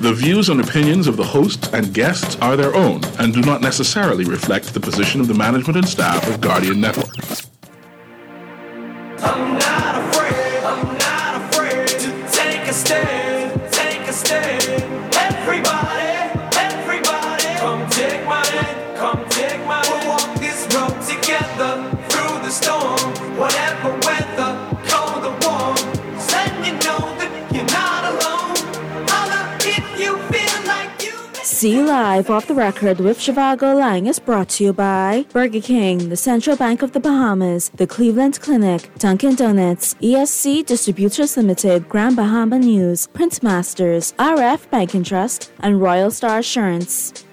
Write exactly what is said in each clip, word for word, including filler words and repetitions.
The views and opinions of the hosts and guests are their own and do not necessarily reflect the position of the management and staff of Guardian Network. I'm not afraid, I'm not afraid to take a stand, take a stand. Everybody, everybody, come take my hand, come take my hand. We'll walk this road together through the storm, whatever weather, cold or warm. Letting you know that you're not alone. Holla if you feel like you. See Live Off the Record with Shivago Lang is brought to you by Burger King, the Central Bank of the Bahamas, the Cleveland Clinic, Dunkin' Donuts, E S C Distributors Limited, Grand Bahama News, Prince Masters, R F Bank and Trust, and Royal Star Assurance.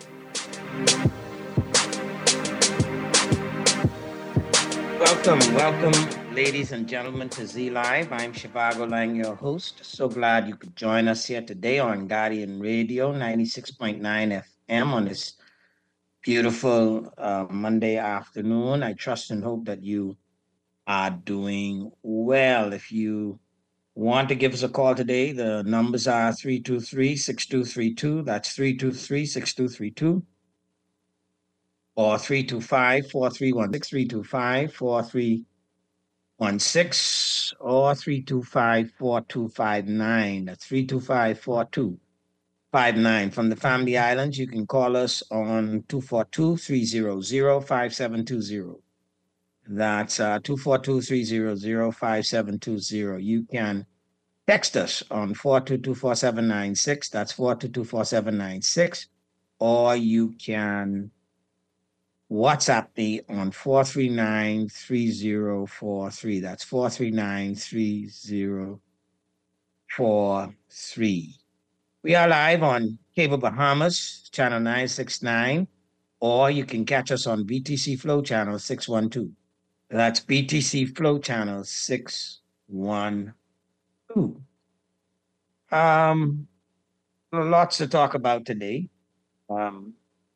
Welcome, welcome, ladies and gentlemen, to Z Live. I'm Shivago Lang, your host. So glad you could join us here today on Guardian Radio, ninety-six point nine F M on this beautiful uh, Monday afternoon. I trust and hope that you are doing well. If you want to give us a call today, the numbers are three two three, six two three two. That's three two three, six two three two. Or three two five, four three one six, three two five, four three one six, or three two five, four two five nine. That's three two five, four two five nine. From the Family Islands, you can call us on two four two, three zero zero, five seven two zero. That's uh, two four two, three zero zero, five seven two zero. You can text us on four two two, four seven nine six. That's four two two, four seven nine six. Or you can WhatsApp me on four three nine, three zero four three. That's four three nine, three zero four three. We are live on Cable Bahamas, channel nine six nine, or you can catch us on B T C Flow channel six one two. That's B T C Flow channel six one two. Um, lots to talk about today. Um,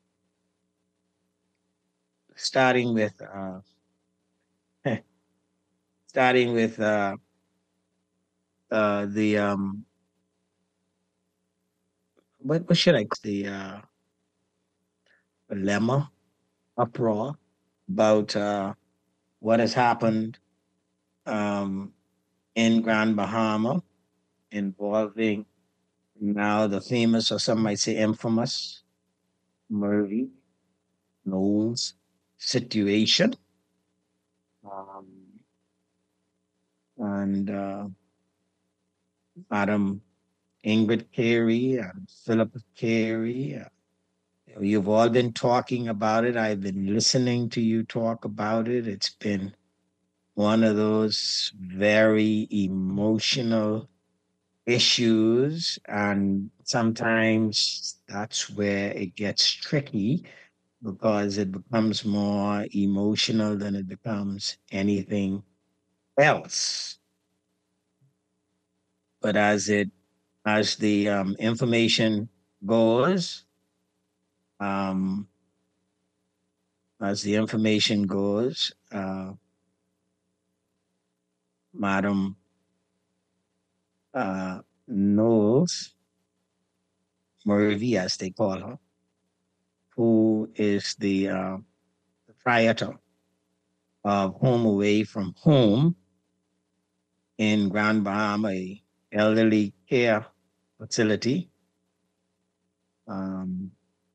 starting with uh, starting with uh, uh, the um, what, what should I call the uh, dilemma, uproar about uh, what has happened um, in Grand Bahama involving now the famous, or some might say infamous, Murphy Knowles situation. Um, and uh, Madam Ingrid Carey and Philip Carey. Uh, you've all been talking about it. I've been listening to you talk about it. It's been one of those very emotional issues, and sometimes that's where it gets tricky because it becomes more emotional than it becomes anything else. But as it as the um, information goes, um, as the information goes, uh, Madam uh, Knowles, Murphy, as they call her, who is the uh, proprietor of Home Away from Home in Grand Bahama, a elderly care facility, um,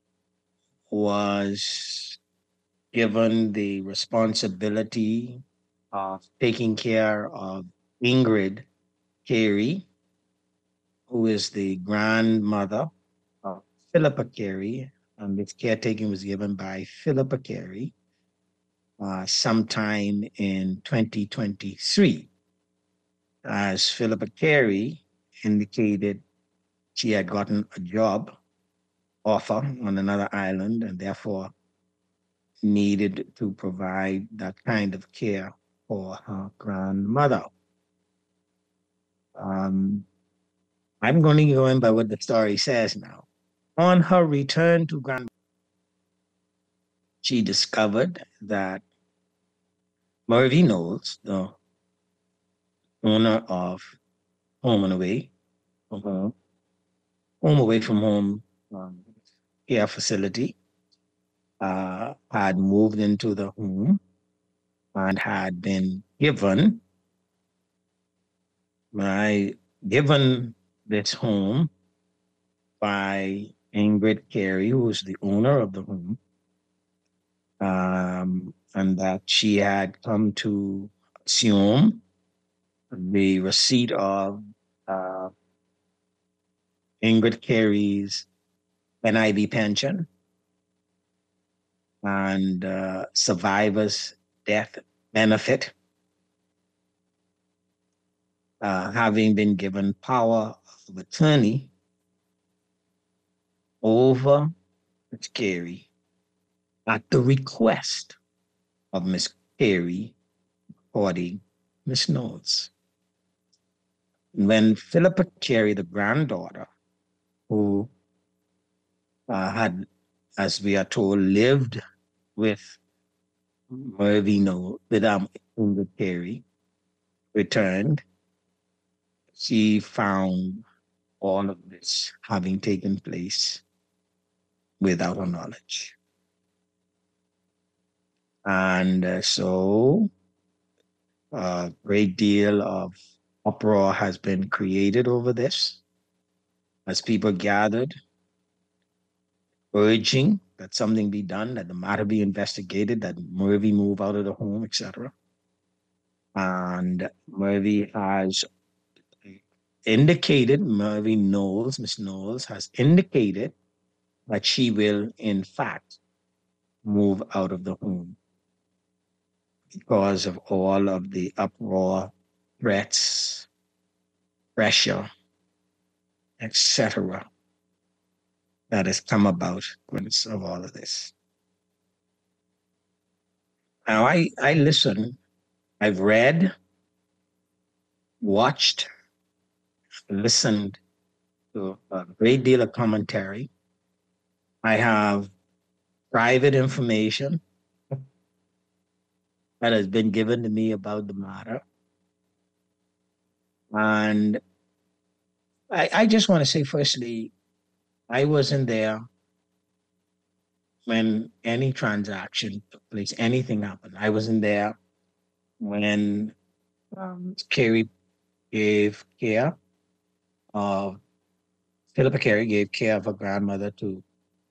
was given the responsibility of taking care of Ingrid Carey, who is the grandmother of Philippa Carey, and this caretaking was given by Philippa Carey uh, sometime in twenty twenty-three. As Philippa Carey indicated, she had gotten a job offer on another island and therefore needed to provide that kind of care for her grandmother. Um, I'm going to go in by what the story says now. On her return to Grand, she discovered that Murphy Knowles, the owner of Home and Away from Home, home away from home um, care facility, uh, had moved into the home and had been given my given this home by Ingrid Carey, who is the owner of the home, um, and that she had come to assume the receipt of uh, Ingrid Carey's N I B pension and uh, survivor's death benefit, uh, having been given power of attorney over Miss Carey at the request of Miss Carey, according Miss Knowles. When Philippa Carey, the granddaughter, who uh, had, as we are told, lived with Murphy Knowles, with um, Ingrid Carey, returned, she found all of this having taken place without her knowledge. And uh, so a great deal of uproar has been created over this as people gathered, urging that something be done, that the matter be investigated, that Murphy move out of the home, et cetera. And Murphy has indicated, Murphy Knowles, Miss Knowles has indicated that she will, in fact, move out of the home because of all of the uproar, threats, pressure, et cetera, that has come about because of all of this. Now, I, I listen, I've read, watched, listened to a great deal of commentary. I have private information that has been given to me about the matter. And I, I just want to say, firstly, I wasn't there when any transaction took place, anything happened. I wasn't there when um, Carey gave care of, Philippa Carey gave care of her grandmother to,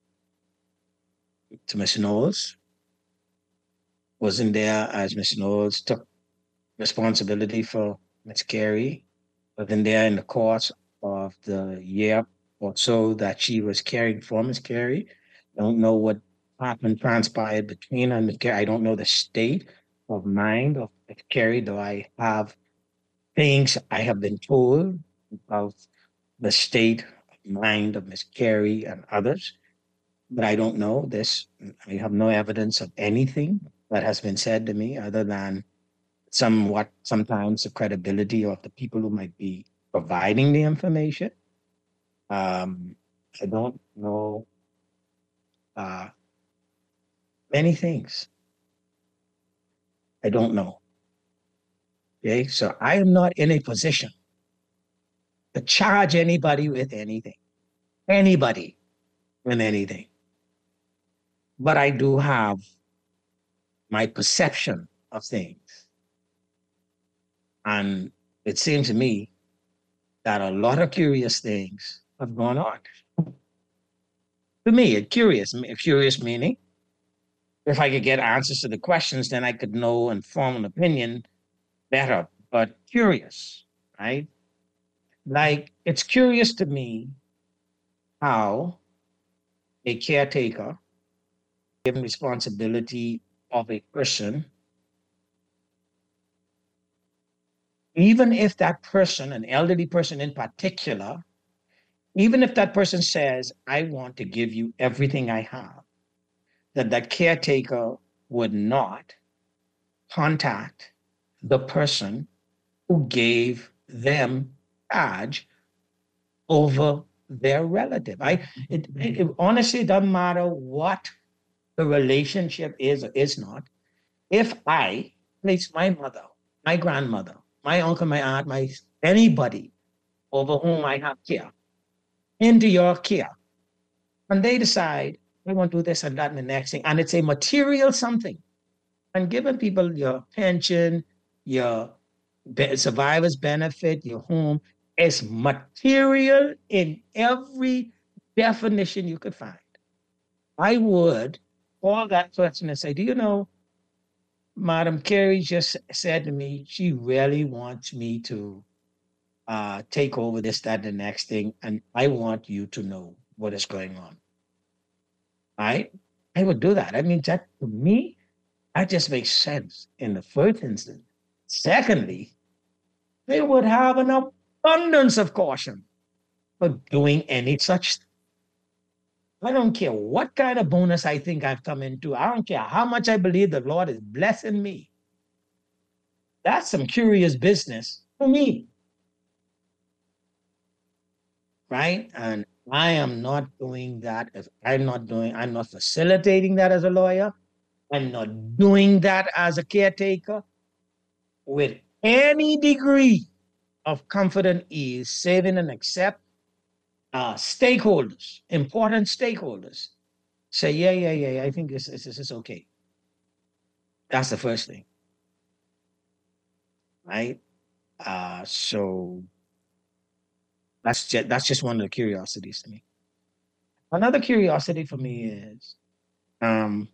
to Miss Knowles. Wasn't there as Miss Knowles took responsibility for Miss Carey. Wasn't there in the course of the year or so that she was caring for Miss Carey. Don't know what happened, transpired between her and Miss Carey. I don't know the state of mind of Miss Carey, though I have things I have been told about the state of mind of Miss Carey and others, but I don't know this. I have no evidence of anything that has been said to me other than somewhat sometimes the credibility of the people who might be providing the information. Um, I don't know uh, many things. I don't know. Okay, so I am not in a position to charge anybody with anything, anybody with anything. But I do have my perception of things. And it seems to me that a lot of curious things have gone on. To me, a curious, a curious meaning, if I could get answers to the questions, then I could know and form an opinion better, but curious, right? Like, it's curious to me how a caretaker, given responsibility of a person, even if that person, an elderly person in particular, even if that person says, I want to give you everything I have, that that caretaker would not contact the person who gave them charge over their relative. I it, it, it honestly doesn't matter what the relationship is or is not. If I place my mother, my grandmother, my uncle, my aunt, my anybody over whom I have care, into your care. And they decide, they want to do this and that and the next thing. And it's a material something. And giving people your pension, your survivor's benefit, your home, is material in every definition you could find. I would call that person and say, do you know, Madam Carey just said to me, she really wants me to uh, take over this, that, the next thing, and I want you to know what is going on. Right? I would do that. I mean, that to me, that just makes sense in the first instance. Secondly, they would have an abundance of caution for doing any such thing. I don't care what kind of bonus I think I've come into. I don't care how much I believe the Lord is blessing me. That's some curious business for me. Right? And I am not doing that. As I'm not doing, I'm not facilitating that as a lawyer. I'm not doing that as a caretaker with any degree of comfort and ease, saving and accept uh, stakeholders, important stakeholders, say, yeah, yeah, yeah, I think this, this, this is okay. That's the first thing. Right? Uh, so that's just, that's just one of the curiosities to me. Another curiosity for me is, um,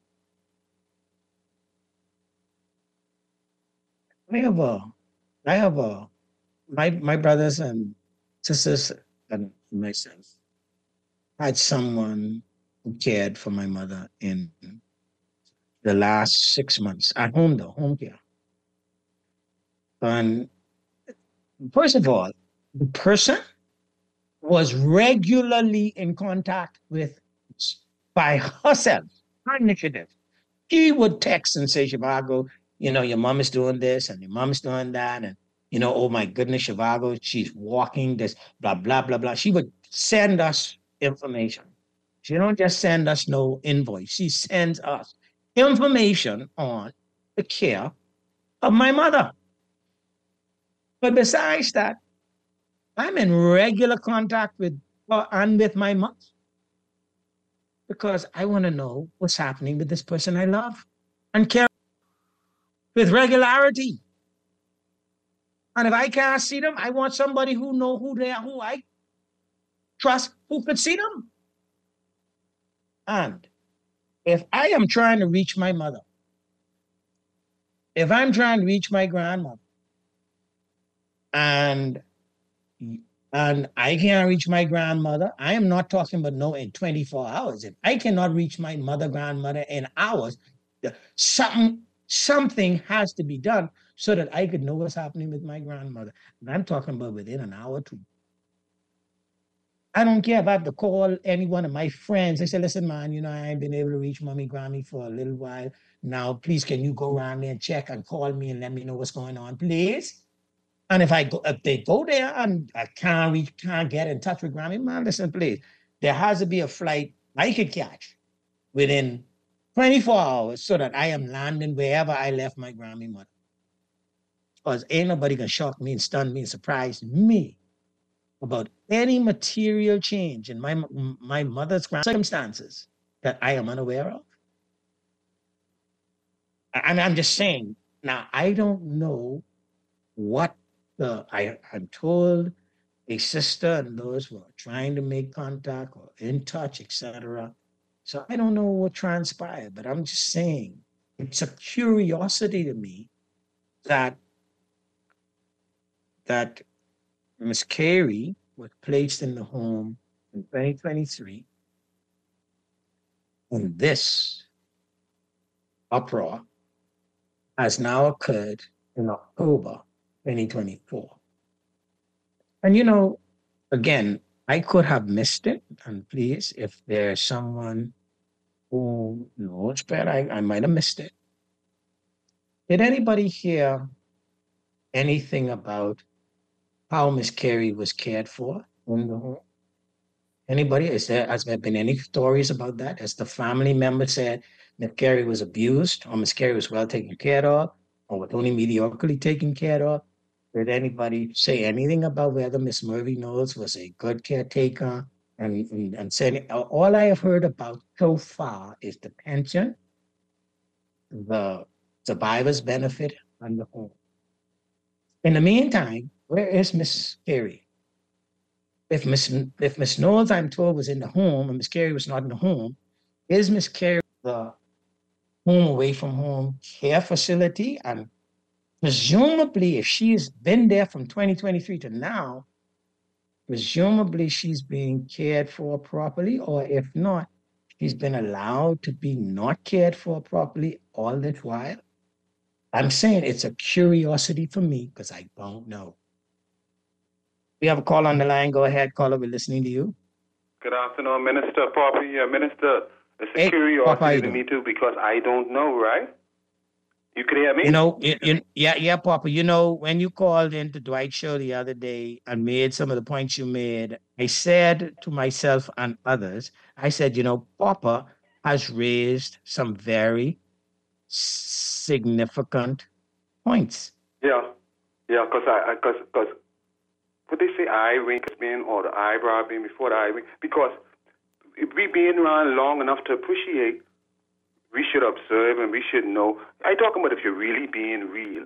I have a, I have a, my my brothers and sisters and myself had someone who cared for my mother in the last six months at home, though, home care. And first of all, the person was regularly in contact with by herself, her initiative. She would text and say, Zhivago, you know, your mom is doing this and your mom is doing that. And, you know, oh my goodness, Zhivago, she's walking this, blah, blah, blah, blah. She would send us information. She don't just send us no invoice. She sends us information on the care of my mother. But besides that, I'm in regular contact with her and with my mom because I want to know what's happening with this person I love and care with regularity. And if I can't see them, I want somebody who know who they are, who I trust, who could see them. And if I am trying to reach my mother, if I'm trying to reach my grandmother, and and I can't reach my grandmother, I am not talking about no in twenty-four hours. If I cannot reach my mother, grandmother in hours, something, something has to be done so that I could know what's happening with my grandmother. And I'm talking about within an hour or two. I don't care if I have to call any one of my friends. I say, listen, man, you know, I ain't been able to reach mommy, Grammy for a little while. Now, please, can you go around there and check and call me and let me know what's going on, please? And if I go, if they go there and I can't reach, can't get in touch with Grammy, man, listen, please, there has to be a flight I could catch within twenty-four hours so that I am landing wherever I left my Grammy mother. Because ain't nobody gonna shock me and stun me and surprise me about any material change in my, my mother's circumstances that I am unaware of. And I'm just saying, now, I don't know what the, I, I'm told a sister and those who are trying to make contact or in touch, et cetera. So I don't know what transpired, but I'm just saying, it's a curiosity to me that, that Miss Carey was placed in the home in twenty twenty-three. And this uproar has now occurred in October twenty twenty-four. And you know, again, I could have missed it. And please, if there's someone who knows better, I, I might have missed it. Did anybody hear anything about how Miss Carey was cared for in the home? Anybody? Is there, has there been any stories about that? Has the family member said Miss Carey was abused, or Miss Carey was well taken care of, or was only mediocrely taken care of? Did anybody say anything about whether Miss Murray Knowles was a good caretaker? And, and, and said, all I have heard about so far is the pension, the survivor's benefit, and the home. In the meantime, where is Miss Carey? If Miss if Miss Knowles, I'm told, was in the home and Miss Carey was not in the home, is Miss Carey the home away from home care facility? And presumably, if she's been there from twenty twenty-three to now, presumably she's being cared for properly, or if not, she's been allowed to be not cared for properly all this while. I'm saying it's a curiosity for me because I don't know. We have a call on the line. Go ahead, caller. We're listening to you. Good afternoon, Minister Poppy. Yeah, Minister, it's a Hey, curiosity Papa, how you to doing? me too because I don't know, right? You can hear me? You know, you, you, yeah, yeah, Papa. You know, when you called into Dwight's show the other day and made some of the points you made, I said to myself and others, I said, you know, Papa has raised some very significant points. Yeah, yeah, because I, because, because, what they say, eye wink being or the eyebrow being before the eye wink, because if we been around long enough to appreciate, we should observe and we should know. I talking about if you're really being real.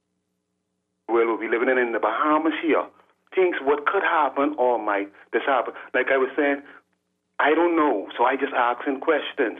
Well, we'll be living in, in the Bahamas here. Things what could happen or might this happen. Like I was saying, I don't know, so I just asking questions.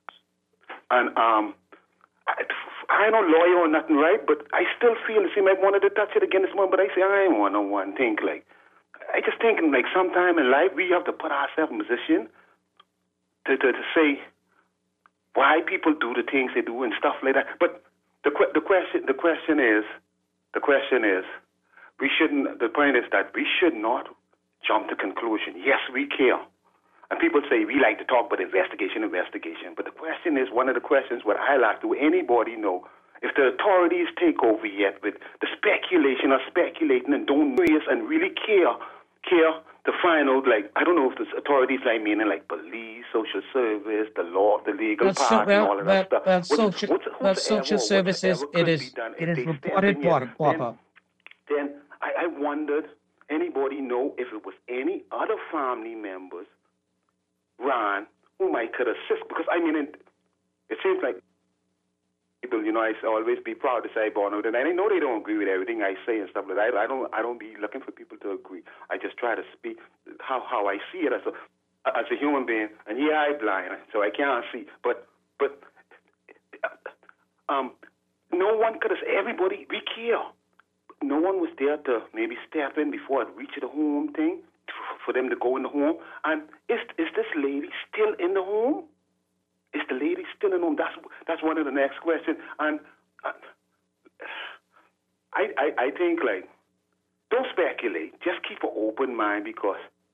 And um, I, I ain't no lawyer or nothing, right? But I still feel the same. I wanted to touch it again this morning, but I say I ain't want no one think like. I just thinking like sometime in life we have to put ourselves in position to, to to say why people do the things they do and stuff like that. But the the question the question is the question is we shouldn't. The point is that we should not jump to conclusion. Yes, we care. And people say we like to talk about investigation, investigation. But the question is, one of the questions what I like, do anybody know if the authorities take over yet with the speculation or speculating and don't know yes and really care, care to find out, like, I don't know if the authorities like meaning like police, social service, the law, the legal Well, part so, and well, all of well, that stuff. well, What's- social, what's- well, whatsoever- social services, whatever it could is, be done, it if is they step reported, in here, Papa. Then, then I, I wondered, anybody know if it was any other family members, Ron, who might could assist? Because, I mean, it, it seems like people, you know, I always be proud to say born out, and I know they don't agree with everything I say and stuff like that. I don't, I don't be looking for people to agree. I just try to speak how, how I see it as a as a human being. And yeah, I'm blind, so I can't see. But but um, no one could have. Everybody, we care. No one was there to maybe step in before it reached the home thing for them to go in the home. And is is this lady still in the home? Is the lady still in home? That's that's one of the next questions. And uh, I, I I think like don't speculate. Just keep an open mind because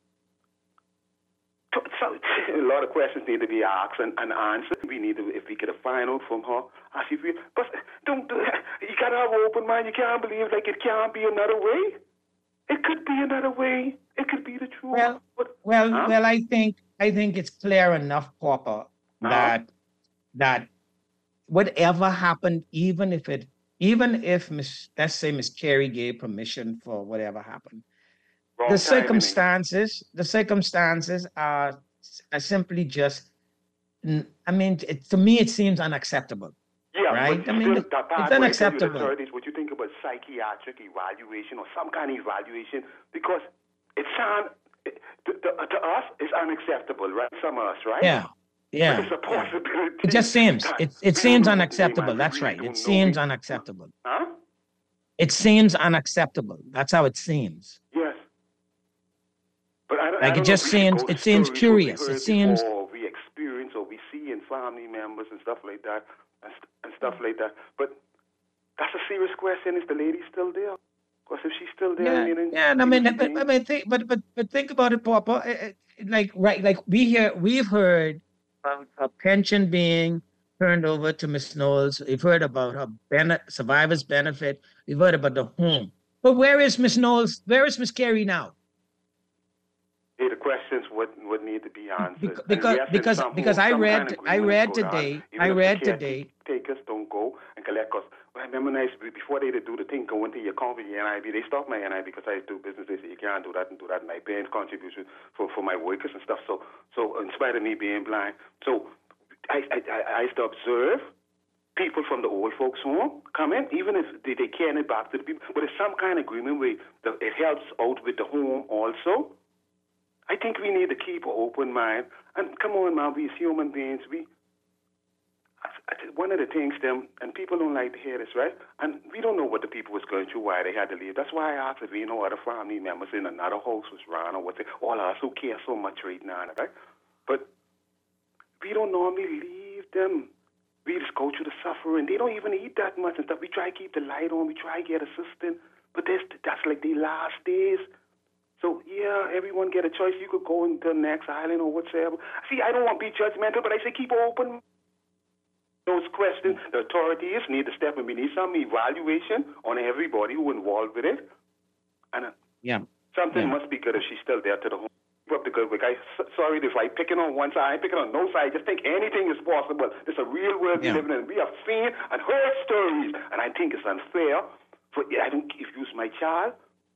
so, so, a lot of questions need to be asked and, and answered. We need to, if we could find out from her, as if we, but don't do you gotta have an open mind. You can't believe like it can't be another way. It could be another way. It could be the truth. Well, but, well, huh? well. I think I think it's clear enough, Papa, that Uh-huh. that whatever happened, even if it, even if Miss, let's say Miss Carey gave permission for whatever happened, Wrong the timing. circumstances, the circumstances are, are simply just. n- I mean, it, to me, it seems unacceptable. Yeah, right? but I mean, still, it- that part it's where I tell you the unacceptable. authorities, what you think about psychiatric evaluation or some kind of evaluation? Because it sounds to, to, to us it's unacceptable, right? Some of us, right? Yeah, yeah. It's a yeah. possibility. It just seems that it we it don't seems know the unacceptable. name, man. That's We right. really It don't know. seems We- unacceptable. Huh? It seems unacceptable. That's how it seems. Yes. But I don't, Like, I it don't just know if we seems- should go it to seems stories curious. what we It heard seems- before, or we experience or we see in family members and stuff like that and, st- and stuff like that. But that's a serious question. Is the lady still there? Because if she's still there, Yeah, meaning yeah. And I she mean, was but, being- I mean, think, but but but think about it, Papa. Eh, eh, Like, right, like we hear, we've heard about a pension being turned over to Miss Knowles. We've heard about her bene- survivor's benefit. We've heard about the home. But where is Miss Knowles? Where is Miss Carey now? Yeah, the questions would would need to be answered. Bec- And because- yes, in because- some because home, I some read- kind of I agreement read is going on, today- even I if the read care- today- Takers don't go and collect us. I remember nice, before they do the thing, go into your company, your N I B, they stopped my N I B because I do business. They say, you can't do that and do that, and I pay contribution for, for my workers and stuff. So, so in spite of me being blind, so I, I, I used to observe people from the old folks' home come in, even if they, they can't it back to the people, but it's some kind of agreement where the, it helps out with the home also. I think we need to keep an open mind. And come on, man, we as human beings, we, one of the things, them, and people don't like to hear this, right? And we don't know what the people was going through, why they had to leave. That's why I asked if we know other family members in another house was run or what they, all of us who care so much right now, right? But we don't normally leave them. We just go through the suffering. They don't even eat that much and stuff. We try to keep the light on. We try to get assistance. But that's, that's like the last days. So, yeah, everyone get a choice. You could go into the next island or whatsoever. See, I don't want to be judgmental, but I say keep open. Those questions, the authorities need to step in. We need some evaluation on everybody who involved with it. And yeah. something yeah. must be good if she's still there to the home. Up the good. I sorry if I picking on one side, I picking on no side. I just think anything is possible. It's a real world yeah. we live in. We have seen and heard stories, and I think it's unfair for I don't if use my child.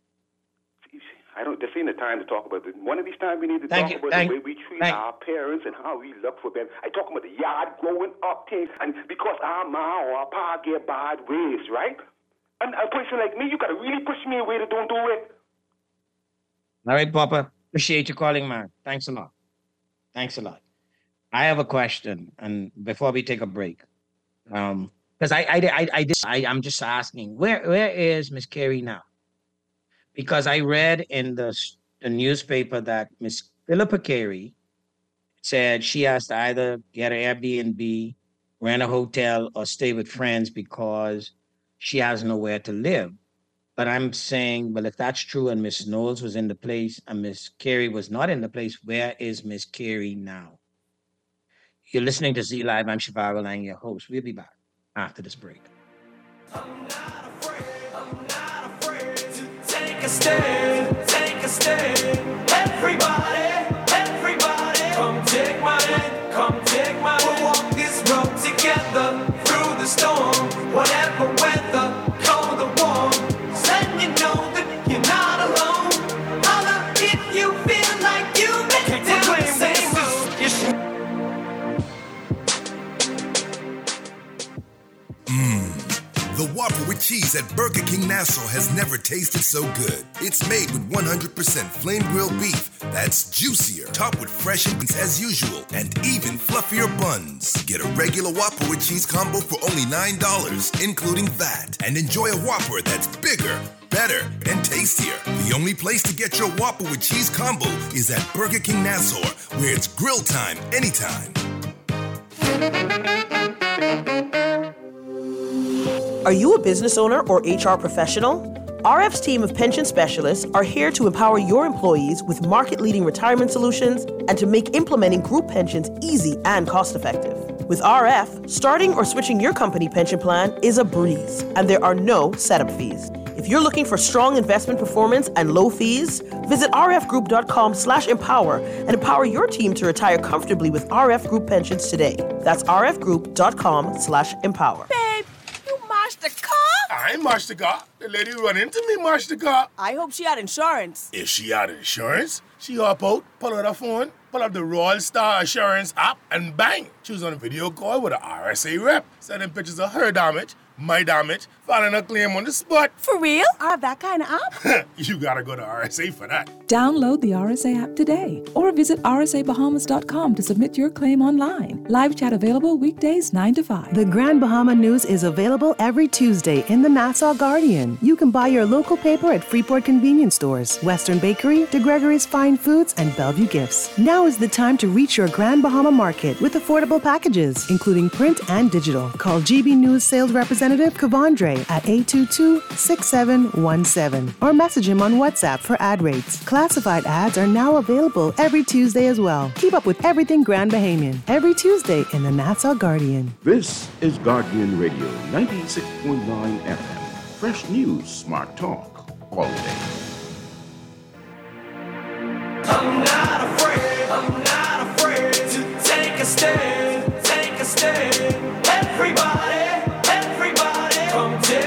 I don't. This ain't the time to talk about it. One of these times we need to thank talk you, about thank, the way we treat thank, our parents and how we look for them. I talk about the yard growing up things, and because our ma or our pa get bad ways, right? And a person like me, you gotta really push me away to don't do it. All right, Papa. Appreciate you calling, man. Thanks a lot. Thanks a lot. I have a question, and before we take a break, um, because I, I, I, I, did, I, I'm just asking, where, where is Miss Carey now? Because I read in the, the newspaper that Miss Philippa Carey said she has to either get an Airbnb, rent a hotel, or stay with friends because she has nowhere to live. But I'm saying, well, if that's true and Miss Knowles was in the place and Miss Carey was not in the place, where is Miss Carey now? You're listening to Z Live. I'm Shivago Lang, your host. We'll be back after this break. I'm not afraid, I'm not afraid to take a stand, take a stand. Everybody, everybody, come take my hand, come take my hand. We'll walk this road together through the storm, whatever weather, cold or warm. Letting you know that you're not alone. Holla if you feel like you make down the same road. Mmm, the Whopper with cheese at Burger King Nassau has never tasted so good. It's made with one hundred percent flame grilled beef that's juicier, topped with fresh ingredients as usual, and even fluffier buns. Get a regular Whopper with cheese combo for only nine dollars, including V A T, and enjoy a Whopper that's bigger, better, and tastier. The only place to get your Whopper with cheese combo is at Burger King Nassau, where it's grill time anytime. Are you a business owner or H R professional? R F's team of pension specialists are here to empower your employees with market-leading retirement solutions and to make implementing group pensions easy and cost-effective. With R F, starting or switching your company pension plan is a breeze, and there are no setup fees. If you're looking for strong investment performance and low fees, visit rfgroup.com slash empower and empower your team to retire comfortably with R F Group Pensions today. That's rfgroup.com slash empower. Babe, you mashed the car? I ain't mashed the car. The lady who run into me mashed the car. I hope she had insurance. If she had insurance, she hop out, pull out her phone, pull up the Royal Star Assurance app, and bang, she was on a video call with an R S A rep, sending pictures of her damage, my damage, filing a claim on the spot. For real? I have that kind of app? You gotta go to R S A for that. Download the R S A app today or visit r s a bahamas dot com to submit your claim online. Live chat available weekdays nine to five. The Grand Bahama News is available every Tuesday in the Nassau Guardian. You can buy your local paper at Freeport Convenience Stores, Western Bakery, De Gregory's Fine Foods, and Bellevue Gifts. Now is the time to reach your Grand Bahama Market with affordable packages, including print and digital. Call G B News Sales Representative Kavandre at eight two two, six seven one seven or message him on WhatsApp for ad rates. Classified ads are now available every Tuesday as well. Keep up with everything Grand Bahamian every Tuesday in the Nassau Guardian. This is Guardian Radio ninety-six point nine F M. Fresh news, smart talk, all day. I'm not afraid, I'm not afraid to take a stand, take a stand. Everybody, everybody, come take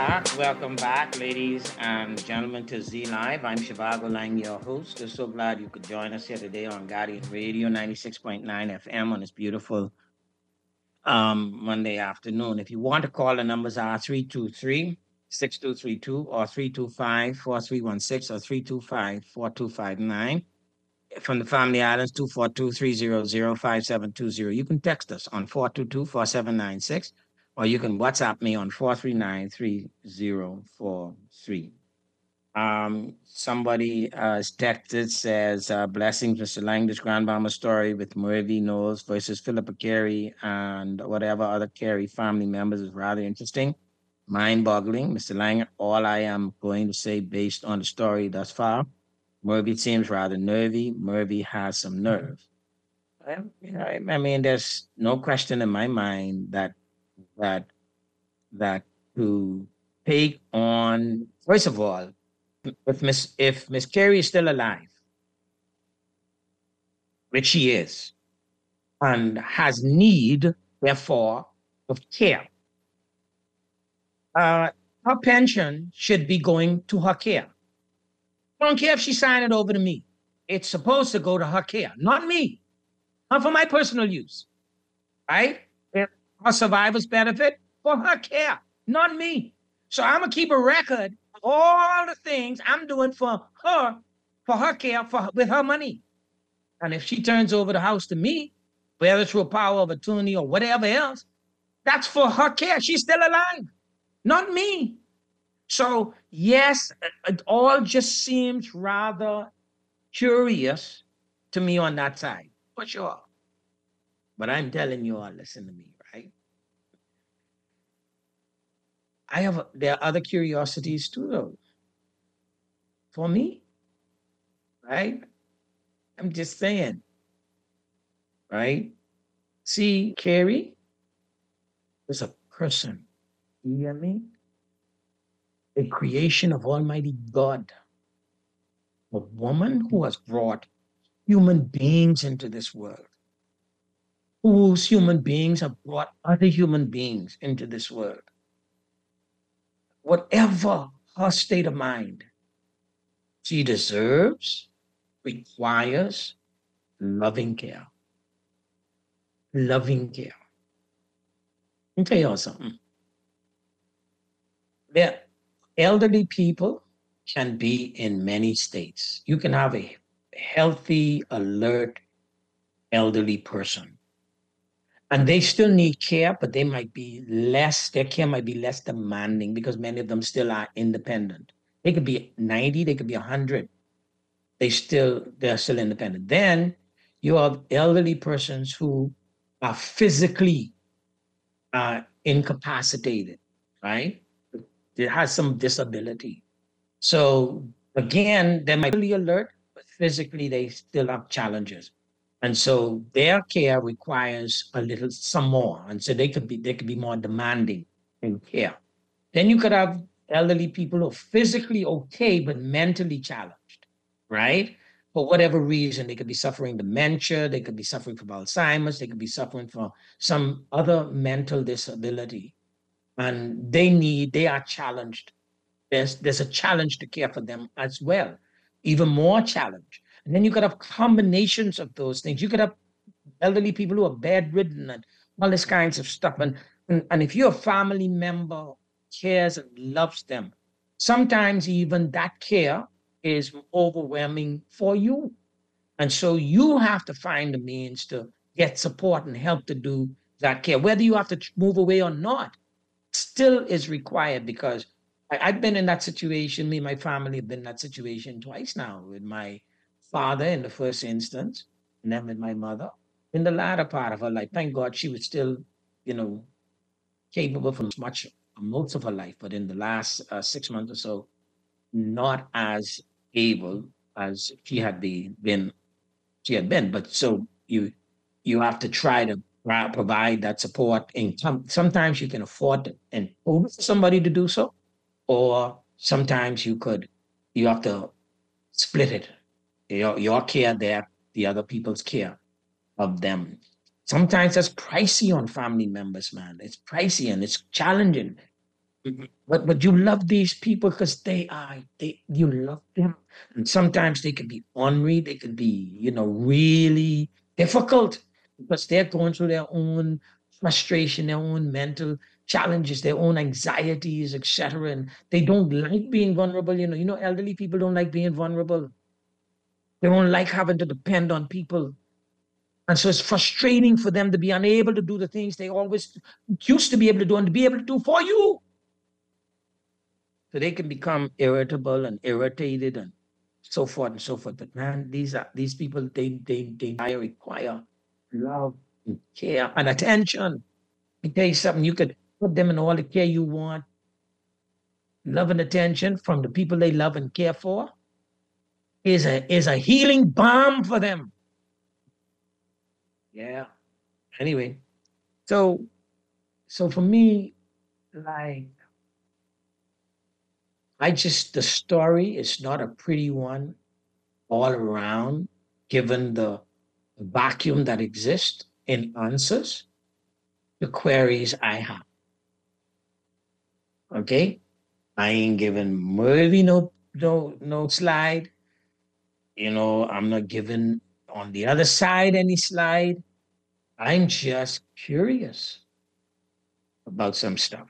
back. Welcome back, ladies and gentlemen, to Z Live. I'm Shivago Lang, your host. We're so glad you could join us here today on Guardian Radio ninety-six point nine F M on this beautiful um, Monday afternoon. If you want to call, the numbers are three two three, six two three two or three two five, four three one six or three two five, four two five nine. From the Family Islands, two four two, three zero zero, five seven two zero. You can text us on four two two, four seven nine six, or you can WhatsApp me on four three nine, three zero four three. Um, somebody uh, texted, says, uh, blessings, Mister Lang, this Grand Mama story with Murphy Knowles versus Philippa Carey and whatever other Carey family members is rather interesting. Mind-boggling. Mister Lang, all I am going to say based on the story thus far, Murphy seems rather nervy. Murphy has some nerve. I, you know, I, I mean, there's no question in my mind that that that to take on, first of all, if Miss if Miss Carey is still alive, which she is, and has need, therefore, of care, uh, her pension should be going to her care. I don't care if she signed it over to me. It's supposed to go to her care, not me, not for my personal use, right? Her survivor's benefit for her care, not me. So I'm gonna keep a record of all the things I'm doing for her, for her care, for her, with her money. And if she turns over the house to me, whether through a power of attorney or whatever else, that's for her care. She's still alive, not me. So yes, it all just seems rather curious to me on that side, for sure. But I'm telling you all, listen to me, right? I have, there are other curiosities too, though. For me, right? I'm just saying, right? See, Carey is a person, you hear me? A creation of Almighty God. A woman who has brought human beings into this world, whose human beings have brought other human beings into this world. Whatever her state of mind, she deserves, requires loving care. Loving care. Let me tell you all something. There, elderly people can be in many states. You can have a healthy, alert, elderly person, and they still need care, but they might be less, their care might be less demanding because many of them still are independent. They could be ninety, they could be one hundred. They still, they're still independent. Then you have elderly persons who are physically uh, incapacitated, right? They have some disability. So again, they might be alert, but physically they still have challenges. And so their care requires a little, some more. And so they could be, they could be more demanding in care. Then you could have elderly people who are physically okay, but mentally challenged, right? For whatever reason, they could be suffering dementia, they could be suffering from Alzheimer's, they could be suffering from some other mental disability. And they need, they are challenged. There's, there's a challenge to care for them as well, even more challenge. And then you could have combinations of those things. You could have elderly people who are bedridden and all this kinds of stuff. And, and, and if your family member cares and loves them, sometimes even that care is overwhelming for you. And so you have to find the means to get support and help to do that care, whether you have to move away or not. Still is required, because I, I've been in that situation. Me and my family have been in that situation twice now, with my father in the first instance, and then with my mother in the latter part of her life. Thank God she was still, you know, capable for much, most of her life, but in the last uh, six months or so, not as able as she had be, been, she had been. But so you, you have to try to provide that support. And sometimes you can afford it and for somebody to do so, or sometimes you could, you have to split it. Your, your care there, the other people's care of them. Sometimes that's pricey on family members, man. It's pricey and it's challenging. But but you love these people because they are they you love them. And sometimes they can be ornery, they can be, you know, really difficult because they're going through their own frustration, their own mental challenges, their own anxieties, et cetera. And they don't like being vulnerable. You know, you know, elderly people don't like being vulnerable. They don't like having to depend on people. And so it's frustrating for them to be unable to do the things they always used to be able to do and to be able to do for you. So they can become irritable and irritated and so forth and so forth. But man, these are these people, they they they require love and care and attention. I tell you something, you could put them in all the care you want, love and attention from the people they love and care for is a is a healing balm for them. Yeah. Anyway, so so for me, like I just the story is not a pretty one all around, given the vacuum that exists in answers to queries I have. Okay? I ain't giving Murphy no no no slide. You know, I'm not giving on the other side any slide. I'm just curious about some stuff.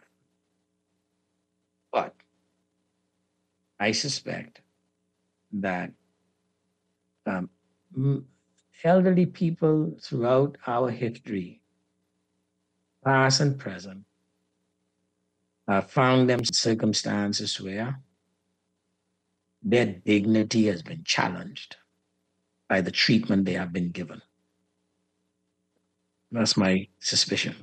But I suspect that um, elderly people throughout our history, past and present, have found them circumstances where their dignity has been challenged by the treatment they have been given. That's my suspicion.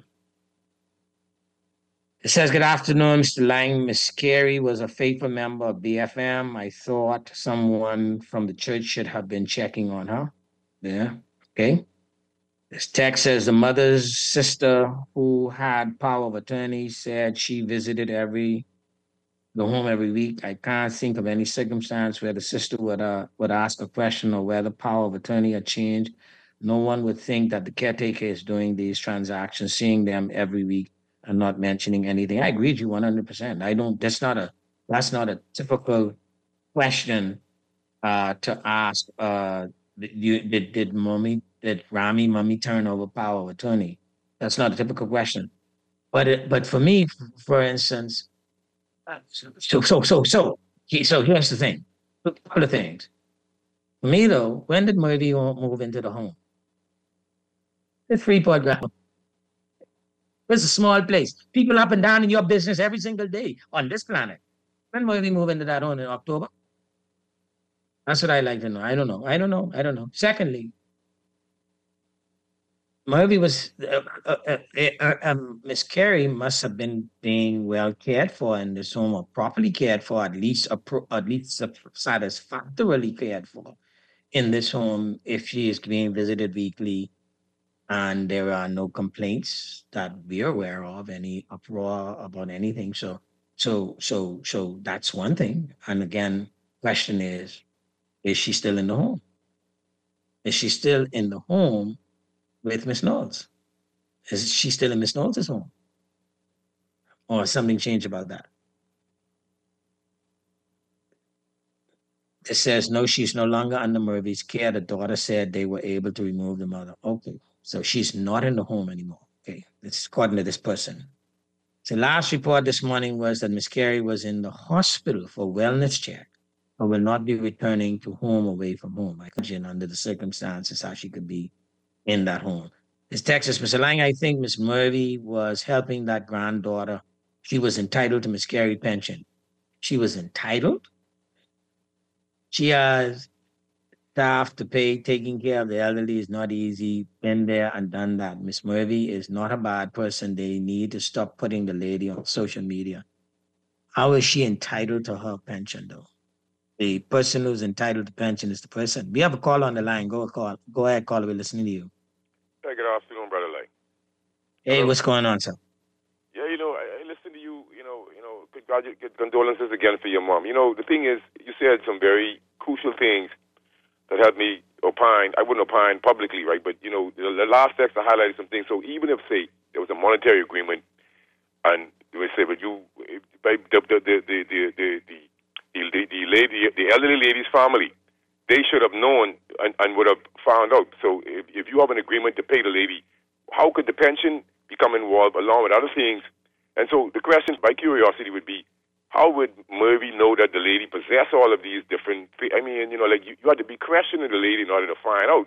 It says, good afternoon, Mister Lang. Miss Carey was a faithful member of B F M. I thought someone from the church should have been checking on her. Yeah, okay. This text says the mother's sister who had power of attorney said she visited every the home every week. I can't think of any circumstance where the sister would uh, would ask a question or where the power of attorney had changed. No one would think that the caretaker is doing these transactions, seeing them every week and not mentioning anything. I agree with you one hundred percent. I don't, that's not a, that's not a typical question uh, to ask. Uh, you, did, did mommy, did Rami, mommy turn over power of attorney? That's not a typical question. But it, but for me, for instance, uh, so, so, so, so, so here's the thing, a couple of things. For me though, when did Murphy move into the home? The Freeport ground. It's a small place. People up and down in your business every single day on this planet. When will we move into that home in October? That's what I like to know. I don't know. I don't know. I don't know. Secondly, Murphy was, uh, uh, uh, uh, um, Miss Carey must have been being well cared for in this home, or properly cared for, at least a pro, at least satisfactorily cared for in this home if she is being visited weekly. And there are no complaints that we're aware of, any uproar about anything. So, so, so, so that's one thing. And again, question is, is she still in the home? Is she still in the home with Miss Knowles? Is she still in Miss Knowles' home? Or has something changed about that? It says, no, she's no longer under Murphy's care. The daughter said they were able to remove the mother. Okay. So she's not in the home anymore. Okay, this according to this person. The last report this morning was that Miss Carey was in the hospital for wellness check, but will not be returning to home away from home. I imagine under the circumstances how she could be in that home. This text is, Mister Lang, I think Miss Murphy was helping that granddaughter. She was entitled to Miss Carey pension. She was entitled? She has staff to pay, taking care of the elderly is not easy. Been there and done that. Miss Murphy is not a bad person. They need to stop putting the lady on social media. How is she entitled to her pension, though? The person who's entitled to pension is the person. We have a call on the line. Go call. Go ahead, caller. We're listening to you. Hey, good afternoon, Brother Lang. Hey, Hello. What's going on, sir? Yeah, you know, I, I listen to you. You know, you know, congratulations, condolences again for your mom. You know, the thing is, you said some very crucial things that helped me opine. I wouldn't opine publicly, right? But, you know, the, the last text I highlighted some things. So even if, say, there was a monetary agreement and they would say, but you, by the, the elderly lady's family, they should have known and, and would have found out. So if, if you have an agreement to pay the lady, how could the pension become involved along with other things? And so the question, my curiosity would be, how would Murphy know that the lady possessed all of these different, I mean, you know, like you, you had to be questioning the lady in order to find out.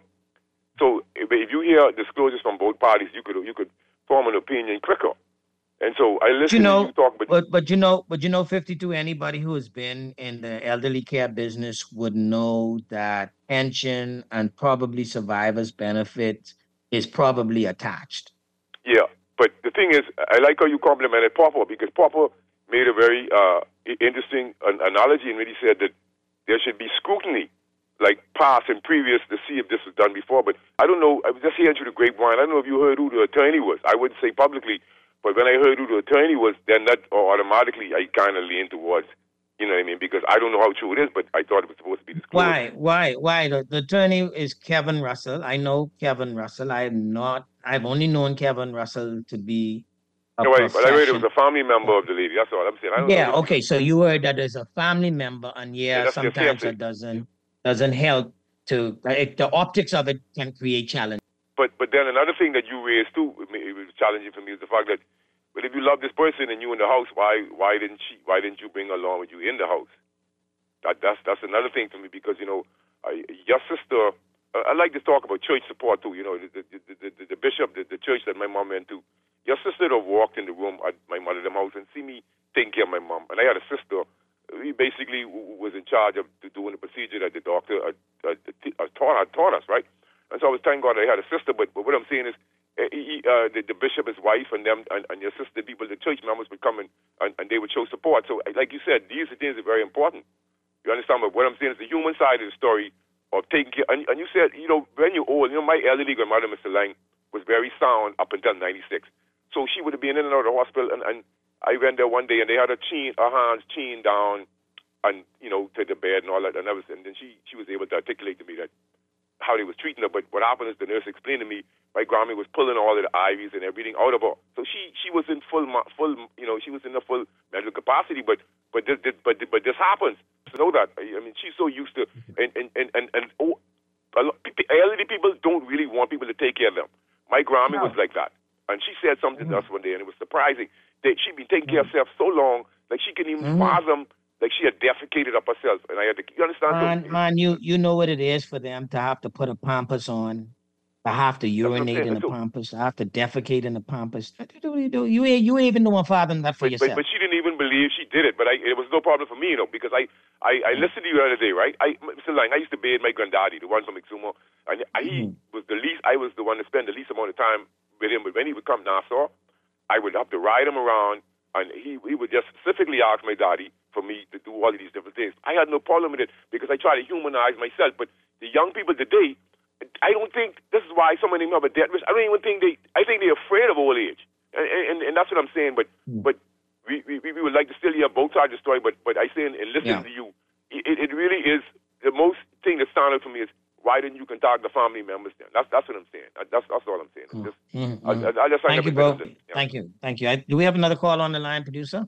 So if, if you hear disclosures from both parties, you could you could form an opinion quicker. And so I listen you know, to you talk, but, but but you know, but you know, fifty-two. Anybody who has been in the elderly care business would know that pension and probably survivors' benefits is probably attached. Yeah, but the thing is, I like how you complimented Popper because Popper made a very uh, interesting an- analogy in which he said that there should be scrutiny, like past and previous, to see if this was done before. But I don't know. I was just hearing through the grapevine. I don't know if you heard who the attorney was. I wouldn't say publicly. But when I heard who the attorney was, then that automatically I kind of leaned towards, you know what I mean? Because I don't know how true it is, but I thought it was supposed to be disclosed. Why? Why? Why? The, the attorney is Kevin Russell. I know Kevin Russell. I am not. I've only known Kevin Russell to be a no, wait, but I heard it profession- was a family member of the lady. That's all I'm saying. I don't Yeah. know. Okay. So you heard that there's a family member, and yeah, Yeah, that's the same sometimes thing. it doesn't doesn't help to like, the optics of it can create challenge. But but then another thing that you raised too, it was challenging for me, is the fact that, well, if you love this person and you in the house, why why didn't she? Why didn't you bring her along with you in the house? That that's that's another thing for me because you know, I, your sister. Uh, I like to talk about church support too. You know, the the the, the, the bishop, the, the church that my mom went to. Your sister would have walked in the room at my mother's house and see me taking care of my mom. And I had a sister. He basically was in charge of doing the procedure that the doctor uh, uh, uh, taught, uh, taught us, right? And so I was thank God I had a sister. But, but what I'm saying is, uh, he, uh, the, the bishop, his wife, and them, and, and your sister, people, the church members would come in and, and they would show support. So, like you said, these things are very important. You understand? But what I'm saying is the human side of the story of taking care. And, and you said, you know, when you're old, you know, my elderly grandmother, Mister Lang, was very sound up until ninety-six. So she would have been in and out of the hospital, and, and I went there one day, and they had her chin, her hands chained down, and you know, to the bed and all that, and that was, and then she she was able to articulate to me that how they was treating her. But what happened is the nurse explained to me my grandma was pulling all of the I Vs and everything out of her, so she she was in full full you know she was in the full medical capacity. But but this, this but but this happens. So know that I mean she's so used to and and and and, and oh, a lot, elderly people don't really want people to take care of them. My grandma no. was like that. And she said something mm. to us one day, and it was surprising that she'd been taking care of herself so long, like she couldn't even mm. fathom, like she had defecated up herself. And I had to, you understand? Man, so, man, you you know what it is for them to have to put a Pampers on, to have to urinate in the Pampers, to have to defecate in the Pampers. You you ain't you ain't even the one fathom that for but, yourself. But, but she didn't even believe she did it. But I, it was no problem for me, you know, because I I, I listened to you the other day, right? I Mister Lang, I used to bathe my granddaddy, the one from Exuma, and I, he mm. was the least. I was the one to spend the least amount of time with him. But when he would come to Nassau, I would have to ride him around, and he he would just specifically ask my daddy for me to do all of these different things. I had no problem with it because I try to humanize myself. But the young people today, I don't think, this is why some of them have a death risk. I don't even think they, I think they're afraid of old age. And, and, and that's what I'm saying. But mm. but we, we we would like to still hear both sides of the story. But, but I say, in, in listening yeah. to you, it, it really is, the most thing that stands out for me is, why didn't you contact the family members then? That's that's what I'm saying. That's that's all I'm saying. Mm. Just, mm-hmm. I, I, I just Thank you, bro. Yeah. Thank you. Thank you. I, do we have another call on the line, producer?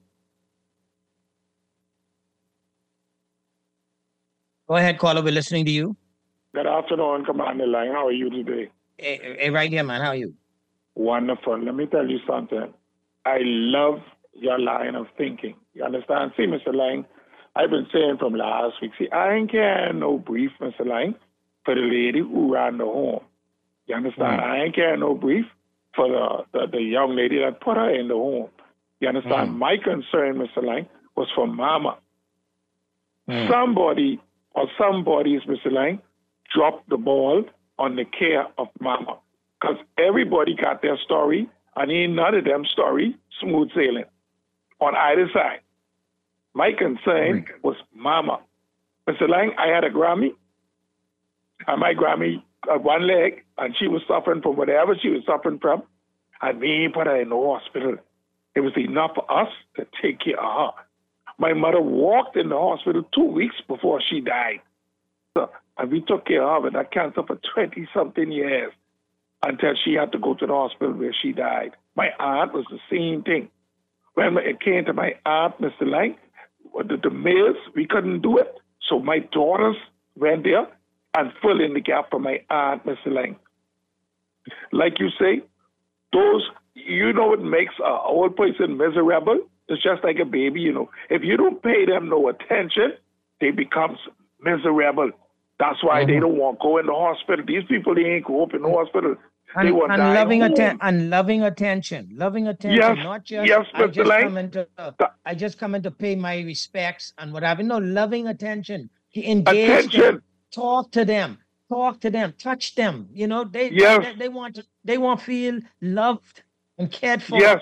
Go ahead, caller. We're listening to you. Good afternoon, Commander Lang. How are you today? Hey, hey, right here, man. How are you? Wonderful. Let me tell you something. I love your line of thinking. You understand? See, Mister Lang, I've been saying from last week, see, I ain't carrying no brief, Mister Lang, for the lady who ran the home. You understand? Mm. I ain't carrying no brief for the, the, the young lady that put her in the home. You understand? Mm. My concern, Mister Lang, was for Mama. Mm. Somebody or somebody's, Mister Lang, dropped the ball on the care of Mama. Because everybody got their story, and ain't none of them story smooth sailing on either side. My concern was Mama. Mister Lang, I had a Grammy, and my Grammy had one leg, and she was suffering from whatever she was suffering from, and me put her in the hospital. It was enough for us to take care of her. My mother walked in the hospital two weeks before she died. So, and we took care of her with that cancer for twenty-something years until she had to go to the hospital where she died. My aunt was the same thing. When it came to my aunt, Mister Lang, the, the males, we couldn't do it. So my daughters went there and filled in the gap for my aunt, Mister Lang. Like you say, those, you know what makes an old person miserable? It's just like a baby, you know. If you don't pay them no attention, they become miserable. That's why mm-hmm. they don't want to go in the hospital. These people, they ain't go up in the hospital. And, they want and loving atten- and loving attention, loving attention, yes, not just yes, I just Lang. come into uh, I just come in to pay my respects and what have you. No, loving attention. Engage attention. them, talk to them, talk to them, touch them. You know, they yes. they, they want to they want to feel loved and cared for. Yes,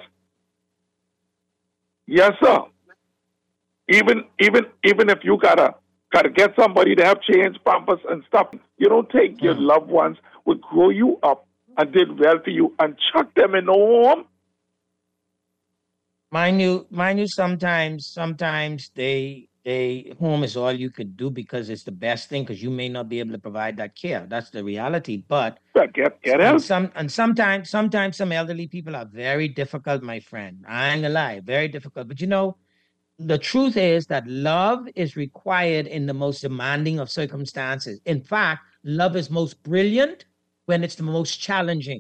yes, sir. Even even even if you gotta gotta get somebody to help change pampers and stuff, you don't take your Mm. loved ones would grow you up and did well for you and chuck them in the home. Mind you, mind you, sometimes, sometimes they, they, home is all you could do because it's the best thing because you may not be able to provide that care. That's the reality. But But get get and help. some, and sometimes, sometimes some elderly people are very difficult, my friend. I ain't gonna lie, very difficult. But you know, the truth is that love is required in the most demanding of circumstances. In fact, love is most brilliant when it's the most challenging.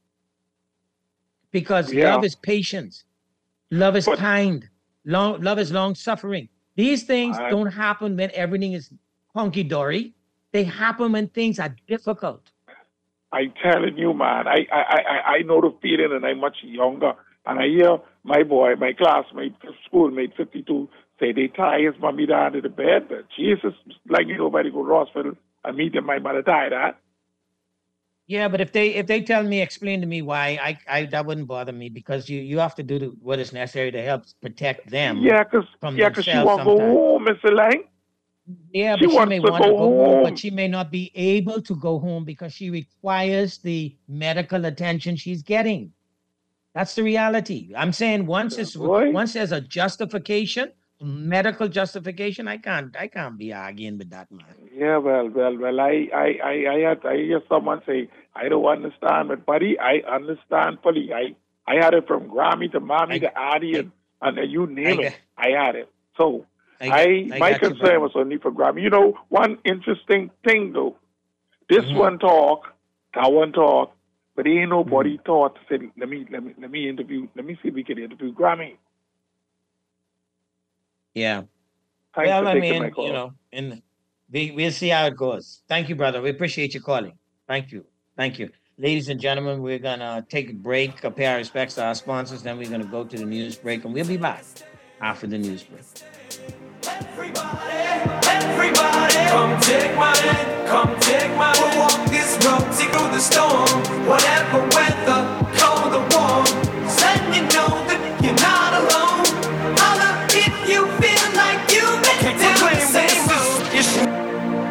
Because Yeah. love is patience. Love is But- kind. Long, love is long suffering. These things I- don't happen when everything is hunky-dory. They happen when things are difficult. I telling you, man, I, I, I, I know the feeling and I'm much younger. And I hear my boy, my classmate, schoolmate, fifty-two, say they tie his mommy down to the bed. But Jesus, like you nobody go to the hospital and meet them, my mother tie that. Yeah, but if they if they tell me, explain to me why, I, I that wouldn't bother me because you, you have to do the, what is necessary to help protect them. Yeah, because from yeah, cause she themselves want to go sometimes. home, Mister Lang. Yeah, She but she wants may to want to go go home, home. but she may not be able to go home because she requires the medical attention she's getting. That's the reality. I'm saying once it's boy. once there's a justification, medical justification, I can't I can't be arguing with that, man. Yeah, well, well, well. I, I, I, I had, I hear someone say, I don't understand, but buddy, I understand fully. I, I had it from Grammy to Mommy I- to Addie, and, and uh, you name I it, I had it. So I I, got- I my got you, concern brother. was only for Grammy. You know, one interesting thing though, this Mhm. one talk, that one talk, but ain't nobody Mm-hmm. thought to say, let me, let me, let me interview, let me see if we can interview Grammy. Yeah. Thanks well, for I taking mean, my call. you know, and we we'll see how it goes. Thank you, brother. We appreciate you calling. Thank you. Thank you. Ladies and gentlemen, we're gonna take a break, pay our respects to our sponsors, then we're gonna go to the news break, and we'll be back after the news break. Everybody, come take my hand, come take my hand. We'll walk this road, see through the storm. Whatever weather, cold or warm. Just letting you know that you're not alone. Holla if you feel like you've been down the same road. You should-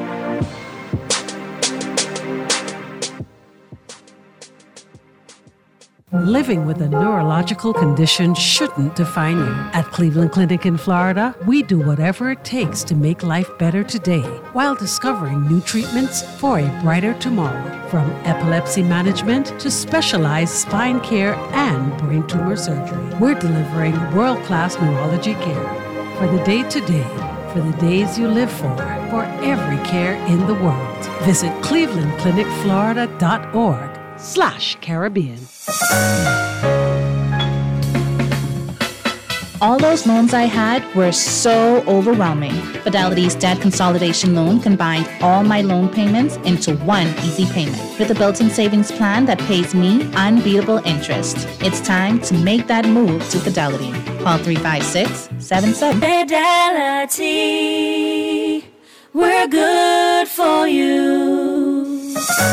Living with a neurological condition shouldn't define you. At Cleveland Clinic in Florida, we do whatever it takes to make life better today while discovering new treatments for a brighter tomorrow. From epilepsy management to specialized spine care and brain tumor surgery, we're delivering world-class neurology care for the day-to-day, for the days you live for, for every care in the world. Visit cleveland clinic florida dot org slash Caribbean. All those loans I had were so overwhelming. Fidelity's debt consolidation loan combined all my loan payments into one easy payment with a built-in savings plan that pays me unbeatable interest. It's time to make that move to Fidelity. Call three five six, seven seven. Fidelity, we're good for you.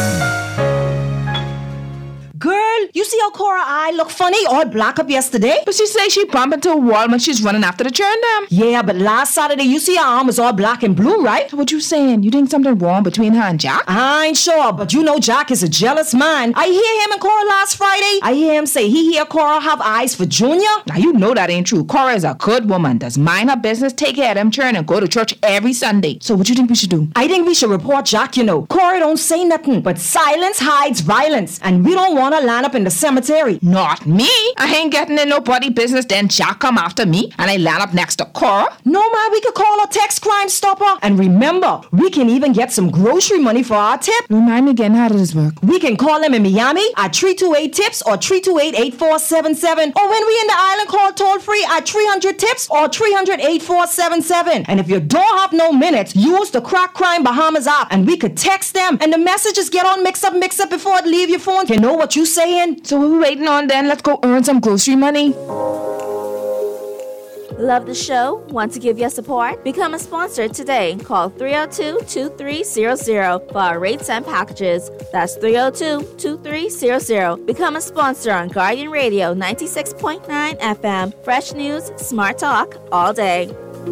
Girl, you see how Cora eye look funny, all black up yesterday? But she say she bumped into a wall when she's running after the churn them. Yeah, but last Saturday you see her arm was all black and blue, right? What you saying? You think something wrong between her and Jack? I ain't sure, but you know Jack is a jealous man. I hear him and Cora last Friday. I hear him say he hear Cora have eyes for Junior. Now you know that ain't true. Cora is a good woman. Does mind her business, take care of them churn, and go to church every Sunday. So what you think we should do? I think we should report Jack, you know. Cora don't say nothing, but silence hides violence. And we don't want to line up in in the cemetery. Not me. I ain't getting in nobody business, then Jack come after me, and I land up next to Cora. No, man, we could call a text Crime Stopper. And remember, we can even get some grocery money for our tip. Remind me again, how does this work? We can call them in Miami at three two eight tips or three two eight, eight four seven seven. Or when we in the island, call toll free at three hundred tips or three hundred, eight four seven seven. And if you don't have no minutes, use the Crack Crime Bahamas app and we could text them and the messages get all mixed up, mixed up before it leave your phone. You know what you saying? So what we waiting on then? Let's go earn some grocery money. Love the show? Want to give your support? Become a sponsor today. Call three oh two, two three zero zero for our rates and packages. That's three oh two, two three zero zero. Become a sponsor on Guardian Radio ninety-six point nine F M. Fresh news, smart talk, all day.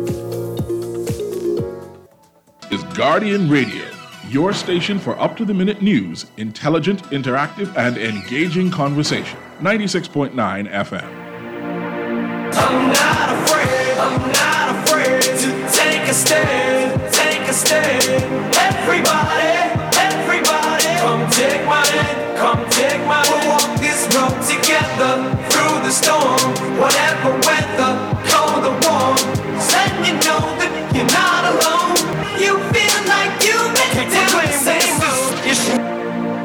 Is Guardian Radio, your station for up-to-the-minute news, intelligent, interactive, and engaging conversation. ninety-six point nine F M. I'm not afraid, I'm not afraid to take a stand, take a stand. Everybody, everybody, come take my hand, come take my hand. We'll walk this road together through the storm, whatever weather, cold or warm. Letting you know that you're not alone. You feel like you've been down the same road.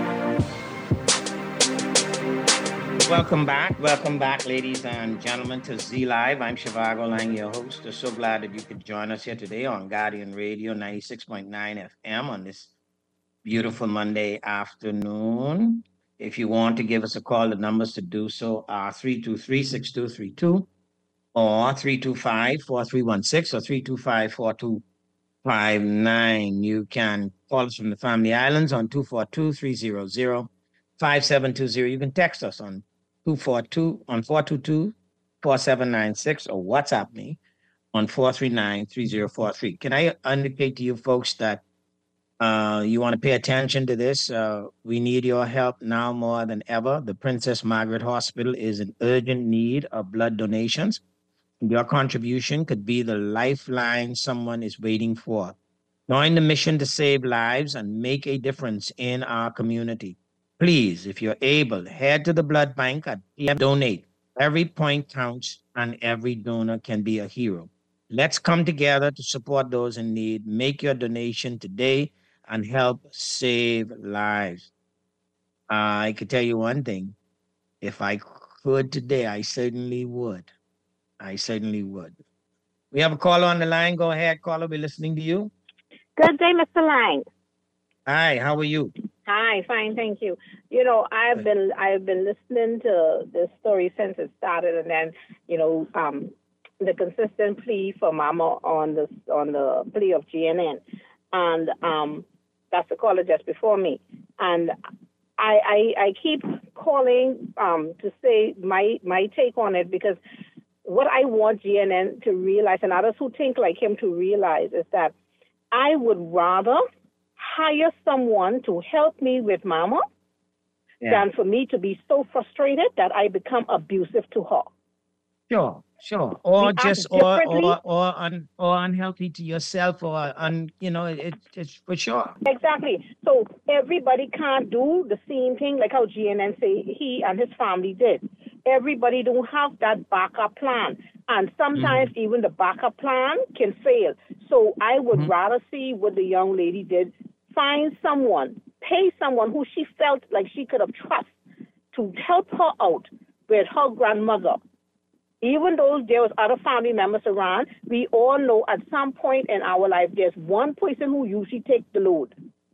Welcome back. Welcome back, ladies and gentlemen, to Z Live. I'm Shivago Lang, your host. I'm so glad that you could join us here today on Guardian Radio ninety-six point nine F M on this beautiful Monday afternoon. If you want to give us a call, the numbers to do so are three two three, six two three two or three two five, four three one six or three two five, four two five nine. You can call us from the Family Islands on two four two, three zero zero, five seven two zero. You can text us on two four two on four two two, four seven nine six or WhatsApp me on four three nine, three zero four three. Can I indicate to you folks that uh, you want to pay attention to this? Uh, we need your help now more than ever. The Princess Margaret Hospital is in urgent need of blood donations. Your contribution could be the lifeline someone is waiting for. Join the mission to save lives and make a difference in our community. Please, if you're able, head to the blood bank at P M Donate. Every point counts and every donor can be a hero. Let's come together to support those in need. Make your donation today and help save lives. Uh, I could tell you one thing. If I could today, I certainly would. I certainly would. We have a caller on the line. Go ahead, caller. We're listening to you. Good day, Mister Lang. Hi, how are you? Hi, fine, thank you. You know, I've been I've been listening to this story since it started, and then you know, um, the consistent plea for Mama on the on the plea of G N N, and um, that's the caller just before me, and I I, I keep calling um, to say my my take on it, because what I want G N N to realize, and others who think like him to realize, is that I would rather hire someone to help me with Mama yeah. than for me to be so frustrated that I become abusive to her. Sure, sure. Or we just or or or, un, or unhealthy to yourself, or un, you know, it, it's for sure. Exactly. So everybody can't do the same thing like how G N N say he and his family did. Everybody don't have that backup plan. And sometimes mm-hmm. even the backup plan can fail. So I would mm-hmm. rather see what the young lady did. Find someone, pay someone who she felt like she could have trust to help her out with her grandmother. Even though there was other family members around, we all know at some point in our life there's one person who usually takes the load.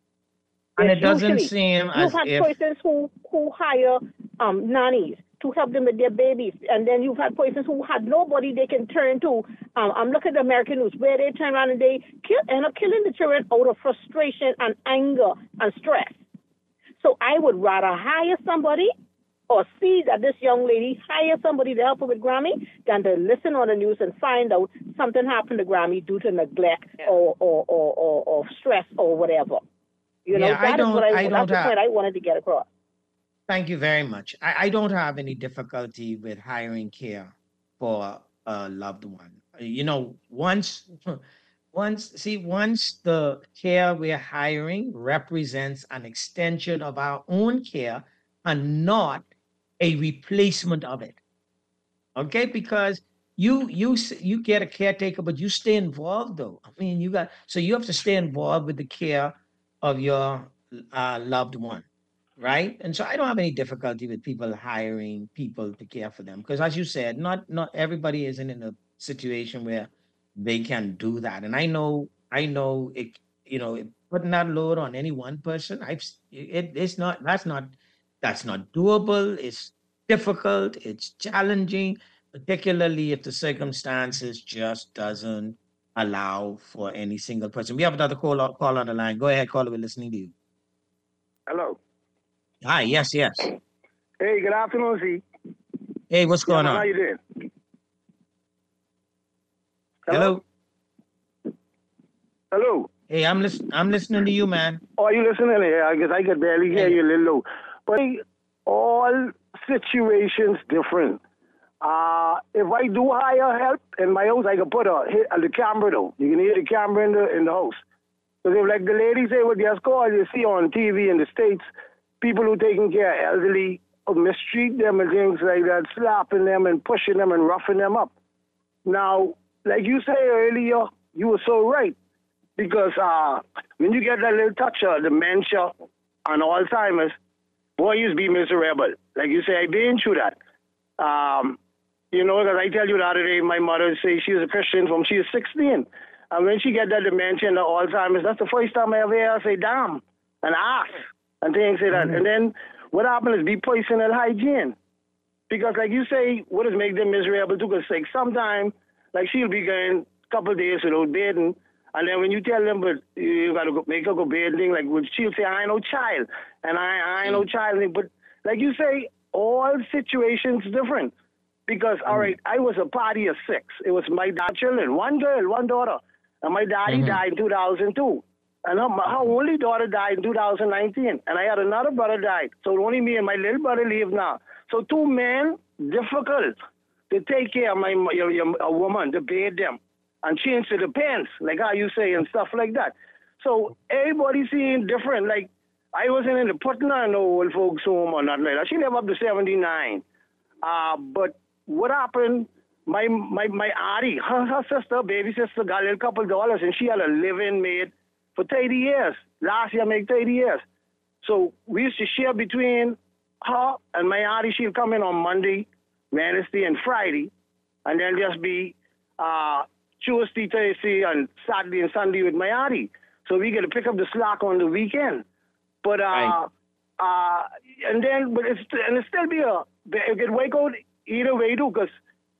And there's it doesn't usually, seem as you've had if... persons who, who hire um, nannies to help them with their babies. And then you've had persons who had nobody they can turn to. Um, I'm looking at the American news where they turn around and they kill, end up killing the children out of frustration and anger and stress. So I would rather hire somebody or see that this young lady hire somebody to help her with Grammy than to listen on the news and find out something happened to Grammy due to neglect yeah. or, or, or, or, or stress or whatever. You know, yeah, that I is what I, I that's the have... point I wanted to get across. Thank you very much. I, I don't have any difficulty with hiring care for a loved one. You know, once, once, see, once the care we're hiring represents an extension of our own care and not a replacement of it. Okay, because you you s- you get a caretaker, but you stay involved though. I mean, you got so you have to stay involved with the care of your uh, loved one, right? And so I don't have any difficulty with people hiring people to care for them because, as you said, not not everybody isn't in a situation where they can do that. And I know I know it. You know, it- putting that load on any one person, I've s- it, it's not that's not that's not doable. It's difficult. It's challenging, particularly if the circumstances just doesn't allow for any single person. We have another call, call on the line. Go ahead, caller. We're listening to you. Hello. Hi. Yes. Yes. Hey, good afternoon, Z. Hey, what's Yeah, going man, on? how you doing? Hello. Hello. Hey, I'm listening. I'm listening to you, man. Oh, you listening? Yeah, I guess I could barely hear you a little low. But all situations different. Uh, if I do hire help in my house, I can put a hit uh, the camera though. You can hear the camera in the in the house. Because if like the lady say with their score, you see on T V in the States, people who taking care of elderly uh, mistreat them and things like that, slapping them and pushing them and roughing them up. Now, like you say earlier, you were so right. Because uh, when you get that little touch of dementia and Alzheimer's, boy, you be miserable. Like you say, I've been through that. Um, you know, because I tell you the other day, my mother say she was a Christian from she was sixteen. And when she get that dementia and the Alzheimer's, that's the first time I ever hear her say, damn, and ask, and things like that. Mm-hmm. And then what happens is be personal hygiene. Because like you say, what does make them miserable too? Because like sometimes, like she'll be going a couple of days without bathing, and then when you tell them, but you got to go, make her go bathing, like well, she'll say, I ain't no child, and I, I ain't no child. But like you say, all situations different. Because, all right, I was a party of six. It was my dad children, one girl, one daughter. And my daddy mm-hmm. died in two thousand two. And her, her only daughter died in two thousand nineteen. And I had another brother died. So only me and my little brother live now. So two men, difficult to take care of my, your, your, a woman, to bathe them and change to the pants, like how you say, and stuff like that. So everybody seeing different. Like, I wasn't in the putting her in the old folks' home or nothing like that. She lived up to seventy-nine. Uh, but what happened, my my my auntie, her, her sister, baby sister, got a little couple dollars, and she had a living maid for thirty years. Last year, make thirty years. So we used to share between her and my auntie. She'll come in on Monday, Wednesday, and Friday, and then just be uh, Tuesday, Thursday, and Saturday and Sunday with my auntie. So we get to pick up the slack on the weekend. But uh, right. uh, and then, but it's and it still be a it could wake out either way too, because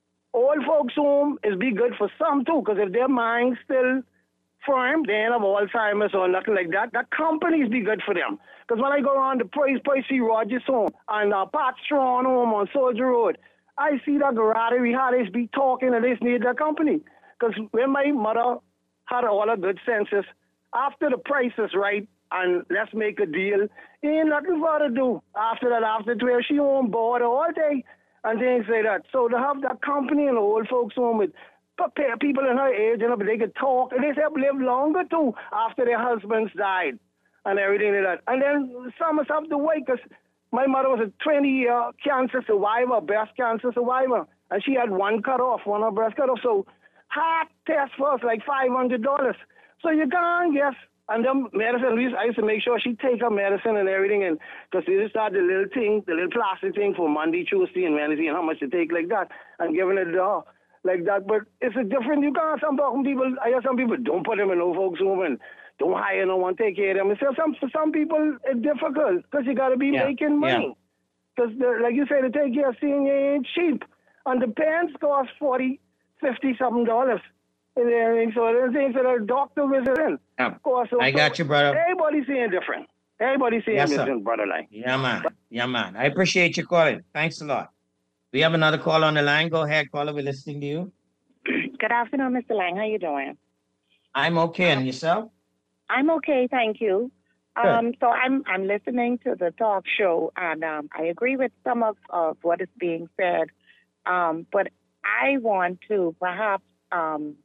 old folks' home is be good for some too, because if their mind's still firm, they ain't have Alzheimer's or nothing like that, that companies be good for them. Because when I go around the Praise Percy Rogers home and uh, Pat Strawn home on Soldier Road, I see that camaraderie, how they be talking and they need their company. Because when my mother had all her good senses, after the price is right and let's make a deal, ain't nothing for her to do. After that, after twelve, she on board all day and things like that. So to have that company in the old folks' home with people in her age, you know, but they could talk, and they have lived longer too after their husbands died and everything like that. And then some of us have to wait, because my mother was a twenty-year cancer survivor, breast cancer survivor, and she had one cut off, one of her breast cut off. So heart test for us like five hundred dollars. So you can't guess. And then medicine, we used, I used to make sure she take her medicine and everything, and because they just start the little thing, the little plastic thing for Monday, Tuesday, and Wednesday, and how much to take like that, and giving it to her like that. But it's a different, you can't, some people, I hear some people, don't put them in old folks' home and don't hire no one, take care of them. It's just some, for some people, it's difficult, because you got to be yeah. making money. Because, yeah. like you say, to take care of senior ain't cheap. And the pants cost forty, fifty something dollars. And then, so the things that a doctor visit in. Yeah. Course, so I got you, brother. Everybody's seeing different. Everybody's seeing yes, different, sir. brother. Like. Yeah, man. Yeah, man. I appreciate you calling. Thanks a lot. We have another call on the line. Go ahead, caller. We're listening to you. Good afternoon, Mister Lang. How you doing? I'm okay. And yourself? I'm okay, thank you. Um, so I'm I'm listening to the talk show, and um, I agree with some of, of what is being said. Um, but I want to perhaps um,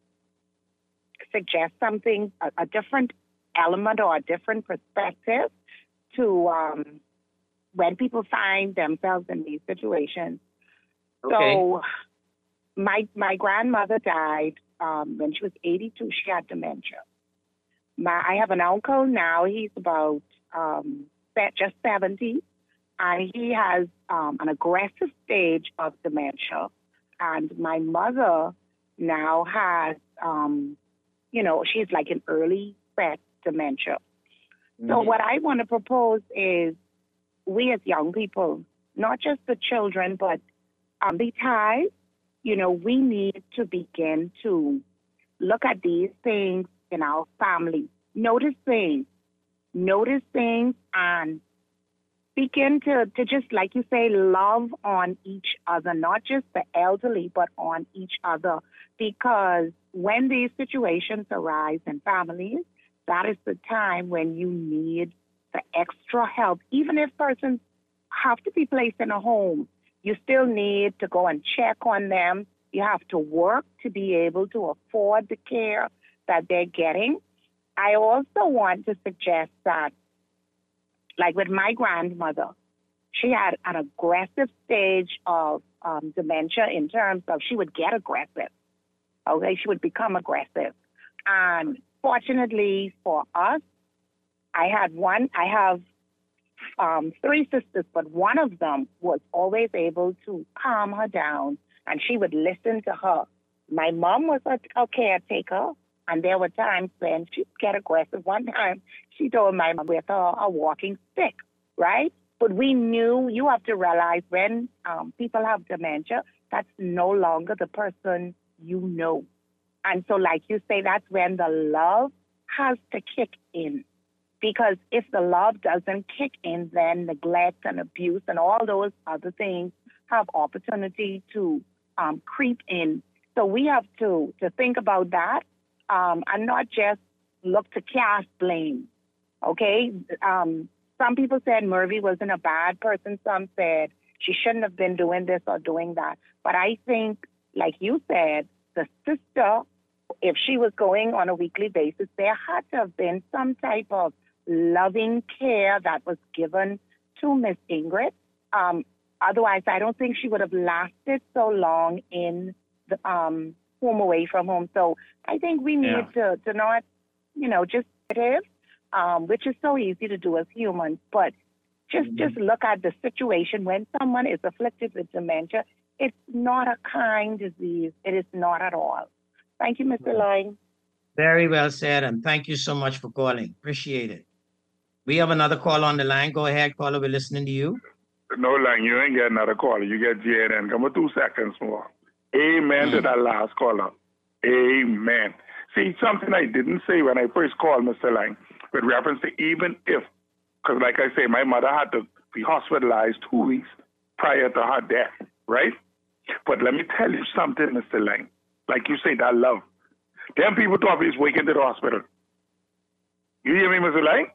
suggest something, a, a different element or a different perspective to um, when people find themselves in these situations. Okay. So my my grandmother died um, when she was eighty-two. She had dementia. My I have an uncle now. He's about um, se- just seventy, and he has um, an aggressive stage of dementia. And my mother now has, um, you know, she's like an early set dementia. So Mhm. what I want to propose is we as young people, not just the children, but um, the ties, you know, we need to begin to look at these things in our family. Notice things, notice things, and begin to, to just, like you say, love on each other, not just the elderly, but on each other. Because when these situations arise in families, that is the time when you need the extra help. Even if persons have to be placed in a home, you still need to go and check on them. You have to work to be able to afford the care that they're getting. I also want to suggest that, like with my grandmother, she had an aggressive stage of um, dementia in terms of she would get aggressive. Okay, she would become aggressive. And fortunately for us, I had one, I have um, three sisters, but one of them was always able to calm her down, and she would listen to her. My mom was a, a caretaker, and there were times when she'd get aggressive. One time, she told my mom with her a walking stick, right? But we knew, you have to realize when um, people have dementia, that's no longer the person you know. And so, like you say, that's when the love has to kick in. Because if the love doesn't kick in, then neglect and abuse and all those other things have opportunity to um, creep in. So we have to, to think about that um, and not just look to cast blame, okay? Um, some people said Murphy wasn't a bad person. Some said she shouldn't have been doing this or doing that. But I think, like you said, the sister, if she was going on a weekly basis, there had to have been some type of loving care that was given to Miss Ingrid. Um, otherwise, I don't think she would have lasted so long in the um, home away from home. So I think we need Yeah. to, to not, you know, just live, um, which is so easy to do as humans, but just, just look at the situation when someone is afflicted with dementia. It's not a kind disease. It is not at all. Thank you, Mister Lang. Very well said, and thank you so much for calling. Appreciate it. We have another call on the line. Go ahead, caller. We're listening to you. No, Lang, you ain't get another caller. You get J N N. Come on, two seconds more. Amen to that last caller. Amen. See, something I didn't say when I first called Mister Lang, with reference to even if, because like I say, my mother had to be hospitalized two weeks prior to her death, right? But let me tell you something, Mister Lang. Like you say, that love. Them people thought we was waking to the hospital. You hear me, Mister Lang?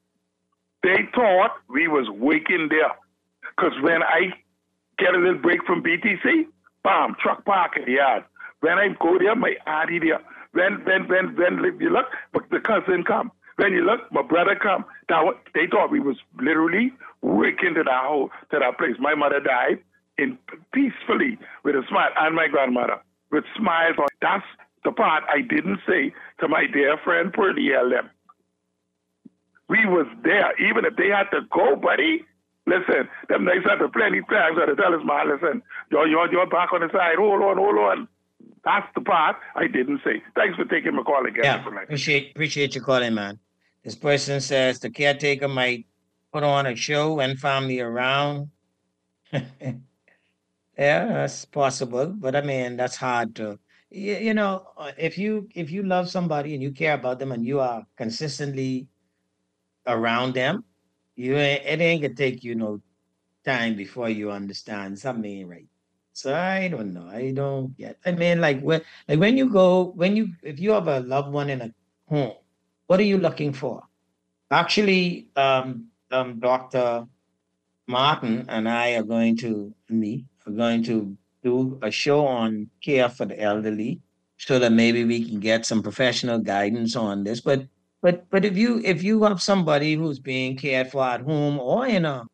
They thought we was waking there. Because when I get a little break from B T C, bam, truck park in the yard. When I go there, my auntie there. When, when, when, when you look, but the cousin come. When you look, my brother come. That was, they thought we was literally waking to that whole, to that place. My mother died in peacefully with a smile, and my grandmother with smiles. That's the part I didn't say to my dear friend Purdy L M. We was there, even if they had to go, buddy. Listen, them nights had to plenty times had to tell us, man, listen, you're, you're, you're back on the side, hold on, hold on. That's the part I didn't say. Thanks for taking my call again. Yeah, appreciate appreciate you calling, man. This person says the caretaker might put on a show when family around. Yeah, that's possible, but I mean that's hard to. You, you know, uh, if you if you love somebody and you care about them and you are consistently around them, you ain't, it ain't gonna take you no time before you understand something ain't right. So I don't know. I don't get. I mean, like when like when you go when you if you have a loved one in a home, what are you looking for? Actually, um, um, Doctor Martin and I are going to me are going to do a show on care for the elderly, so that maybe we can get some professional guidance on this. But but but if you if you have somebody who's being cared for at home or in a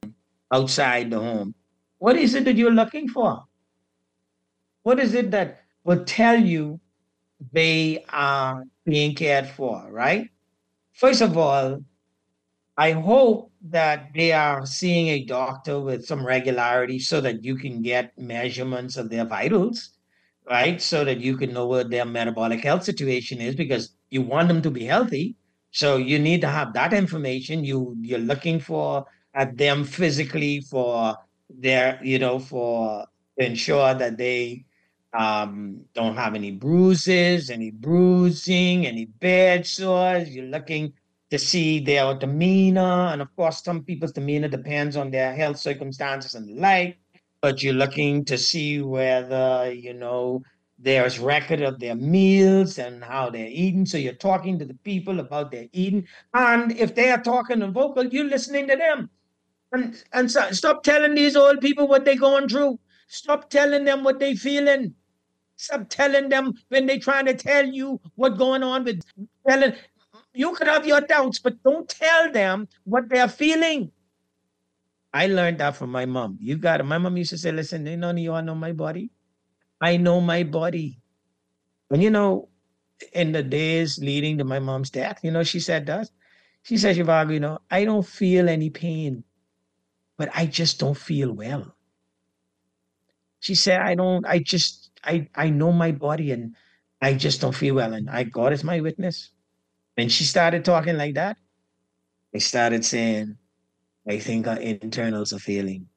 outside the home. What is it that you're looking for? What is it that will tell you they are being cared for, right? First of all, I hope that they are seeing a doctor with some regularity so that you can get measurements of their vitals, right? So that you can know what their metabolic health situation is, because you want them to be healthy. So you need to have that information. You you're looking for at them physically for their, you know, for to ensure that they um, don't have any bruises, any bruising, any bed sores. You're looking to see their demeanor. And of course, some people's demeanor depends on their health circumstances and the like, but you're looking to see whether, you know, there's record of their meals and how they're eating. So you're talking to the people about their eating. And if they are talking and vocal, you're listening to them. And, and so, stop telling these old people what they're going through. Stop telling them what they're feeling. Stop telling them when they're trying to tell you what's going on with telling. You could have your doubts, but don't tell them what they're feeling. I learned that from my mom. You got it. My mom used to say, listen, none of you all know my body. I know my body. And you know, in the days leading to my mom's death, you know, she said that. She said, Zhivago, you know, I don't feel any pain, but I just don't feel well. She said, I don't, I just, I, I know my body and I just don't feel well. And I, God is my witness. When she started talking like that, I started saying, I think our internals are failing.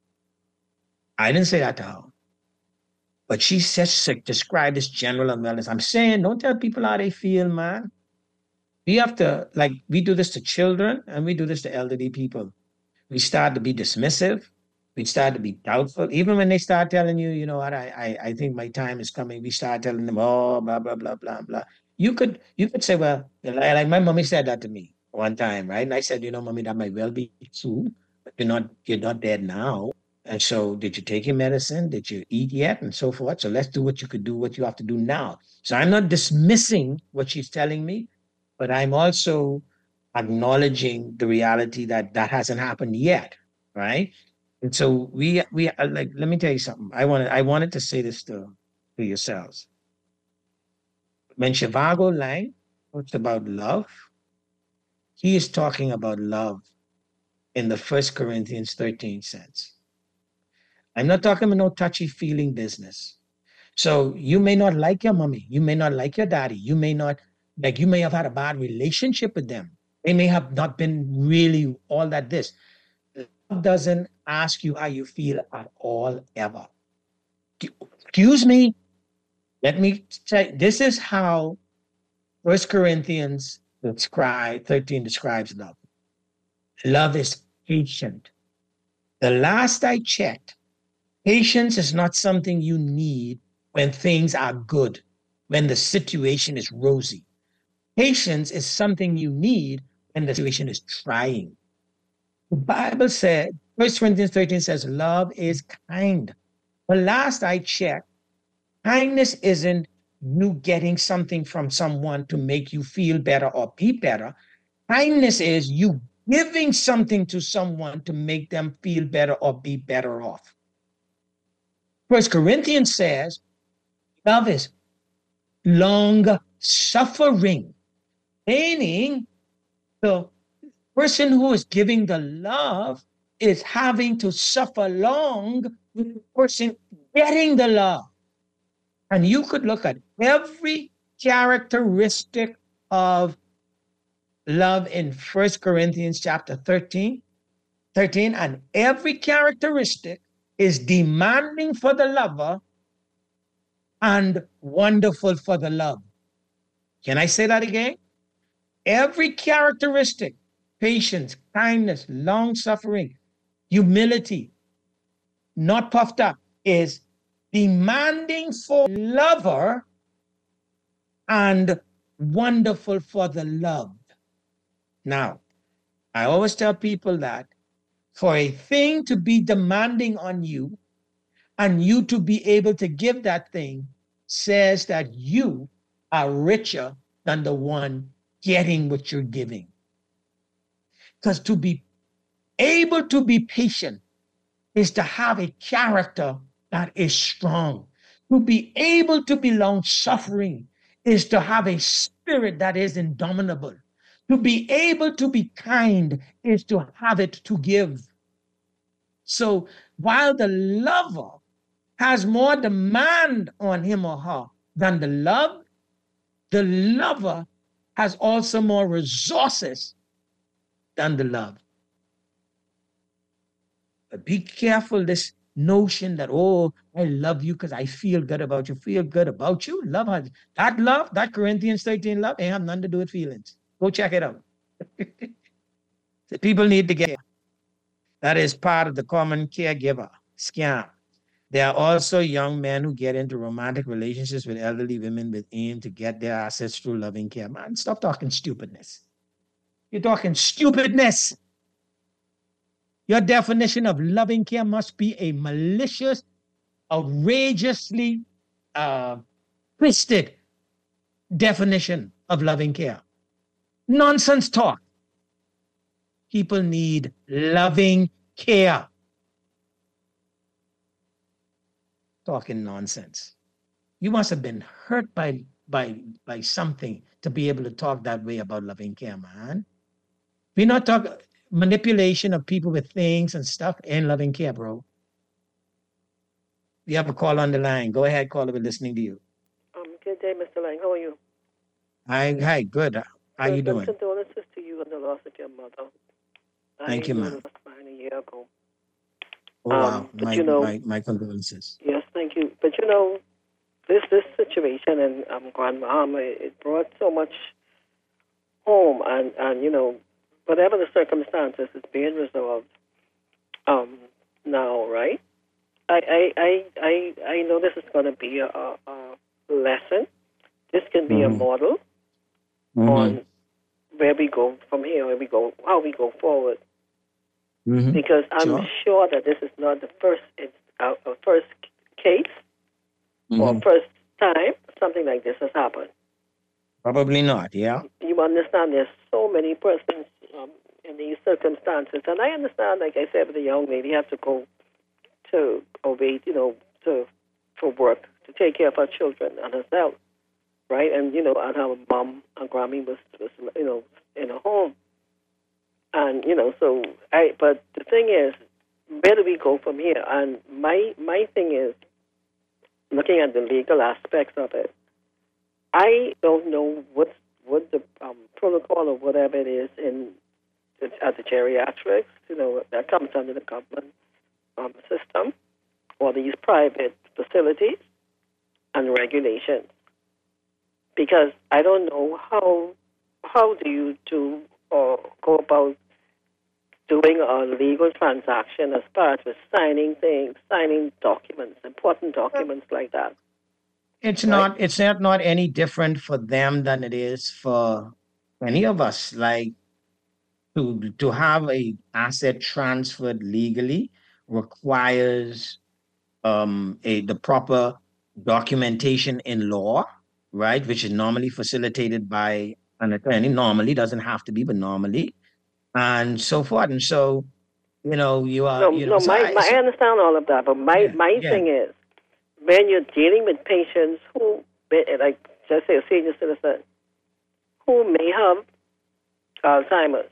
I didn't say that to her. But she says, describe this general unwellness. I'm saying, don't tell people how they feel, man. We have to, like, we do this to children and we do this to elderly people. We start to be dismissive. We start to be doubtful. Even when they start telling you, you know what, I, I, I think my time is coming, we start telling them, oh, blah, blah, blah, blah, blah. You could you could say, well, like my mommy said that to me one time, right? And I said, you know, mommy, that might well be true, but you're not you're not dead now. And so did you take your medicine? Did you eat yet? And so forth. So let's do what you could do, what you have to do now. So I'm not dismissing what she's telling me, but I'm also acknowledging the reality that that hasn't happened yet, right? And so we we like, let me tell you something. I wanted I wanted to say this to, to yourselves. When Zhivago Lang talks about love, he is talking about love in the First Corinthians thirteen sense. I'm not talking about no touchy-feeling business. So you may not like your mommy. You may not like your daddy. You may not, like you may have had a bad relationship with them. They may have not been really all that this. Love doesn't ask you how you feel at all, ever. Excuse me. Let me say, this is how First Corinthians describe, thirteen describes love. Love is patient. The last I checked, patience is not something you need when things are good, when the situation is rosy. Patience is something you need when the situation is trying. The Bible said, First Corinthians thirteen says, love is kind. The last I checked, kindness isn't you getting something from someone to make you feel better or be better. Kindness is you giving something to someone to make them feel better or be better off. First Corinthians says, love is long suffering, meaning the person who is giving the love is having to suffer long with the person getting the love. And you could look at every characteristic of love in First Corinthians chapter thirteen, thirteen, and every characteristic is demanding for the lover and wonderful for the love. Can I say that again? Every characteristic, patience, kindness, long-suffering, humility, not puffed up, is demanding for lover and wonderful for the loved. Now, I always tell people that for a thing to be demanding on you and you to be able to give that thing says that you are richer than the one getting what you're giving. Because to be able to be patient is to have a character that is strong. To be able to be long-suffering is to have a spirit that is indomitable. To be able to be kind is to have it to give. So while the lover has more demand on him or her than the love, the lover has also more resources than the love. But be careful this notion that, oh, I love you because I feel good about you. Feel good about you. Love has, that love, that Corinthians thirteen love, ain't have nothing to do with feelings. Go check it out. The people need to get. That is part of the common caregiver scam. There are also young men who get into romantic relationships with elderly women with aim to get their assets through loving care. Man, stop talking stupidness. You're talking stupidness. Your definition of loving care must be a malicious, outrageously uh, twisted definition of loving care. Nonsense talk. People need loving care. Talking nonsense. You must have been hurt by, by, by something to be able to talk that way about loving care, man. We're not talking manipulation of people with things and stuff and loving care, bro. You have a call on the line. Go ahead, caller. We're listening to you. Um, good day, Mister Lang. How are you? Hi, hi, good. How you doing? Condolences to you on the loss of your mother. Thank I you, knew ma'am. it was mine a year ago. Oh, wow. Um, but my, you know- my, my condolences. Yes, thank you. But you know, this this situation in um, Grand Bahama, it brought so much home, and, and you know, whatever the circumstances, it's being resolved um, now, right? I I, I, I I know this is going to be a, a, a lesson. This can be Mhm. a model Mhm. on where we go from here, where we go, how we go forward. Mhm. Because I'm Sure. sure that this is not the first it's, uh, uh, first case or Mhm. first time something like this has happened. Probably not, yeah. You understand there's so many persons um, in these circumstances. And I understand, like I said, with the young lady had to go to obey, you know, to for work, to take care of her children and herself, right? And, you know, and her mom and Grammy was, was, you know, in a home. And, you know, so, I, but the thing is, where do we go from here? And my my thing is, looking at the legal aspects of it, I don't know what what the um, protocol or whatever it is in at the geriatrics, you know, that comes under the government um, system, or these private facilities and regulations. Because I don't know how how do you do or go about doing a legal transaction as far as with signing things, signing documents, important documents like that. It's not it's not not any different for them than it is for any of us. Like to to have a asset transferred legally requires um a the proper documentation in law, right? Which is normally facilitated by an attorney. Normally doesn't have to be, but normally, and so forth. And so, you know, you are No, you know no, so my, I- my, so- I understand all of that, but my, my yeah. thing is, when you're dealing with patients who, like, just say a senior citizen, who may have Alzheimer's,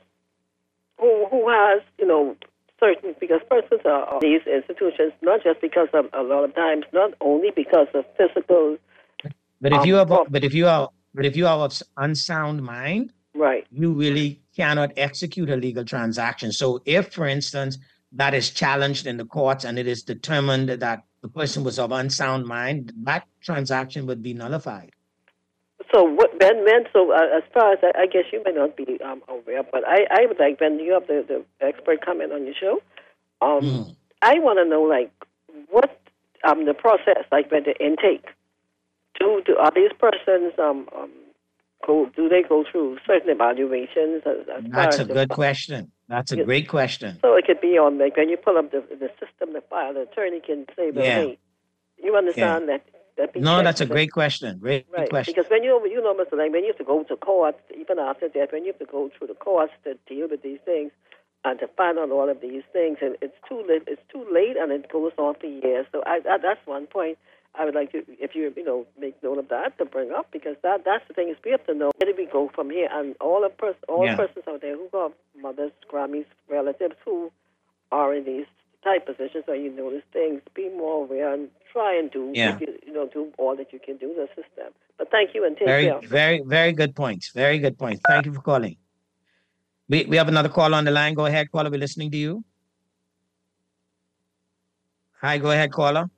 who who has, you know, certain, because persons are are these institutions, not just because of, a lot of times, not only because of physical, But if um, you have, prob- but if you are, but if you are of unsound mind, right, you really cannot execute a legal transaction. So, if, for instance, that is challenged in the courts and it is determined that the person was of unsound mind, that transaction would be nullified. So what, when, when, so uh, as far as I, I guess you may not be um, aware, but I, I would like when you have the, the expert comment on your show, um, I want to know like what um the process, like when the intake, do, do are these persons um, um go do they go through certain evaluations? As, as far That's as a the- good question. That's a Yes. great question. So it could be on like when you pull up the the system, the file, the attorney can say, well, Yeah. hey, you understand that. that be No, checked that's a with it. great question. Great Right, question. because when you you know, Mister Lang, when you have to go to court, even after death, when you have to go through the courts to deal with these things, and to find out all of these things, and it's too late. It's too late, and it goes on for years. So I, that, that's one point I would like to, if you you know, make note of that to bring up, because that that's the thing is we have to know where do we go from here, and all of pers- all Yeah. persons out there who got mothers, Grammys, relatives who are in these type positions where you notice things, be more aware and try and do Yeah. what you, you know do all that you can do to assist them. But thank you and take Very, care. very, very good points. Very good points. Thank you for calling. We we have another call on the line. Go ahead, caller. We're listening to you. Hi, go ahead, caller.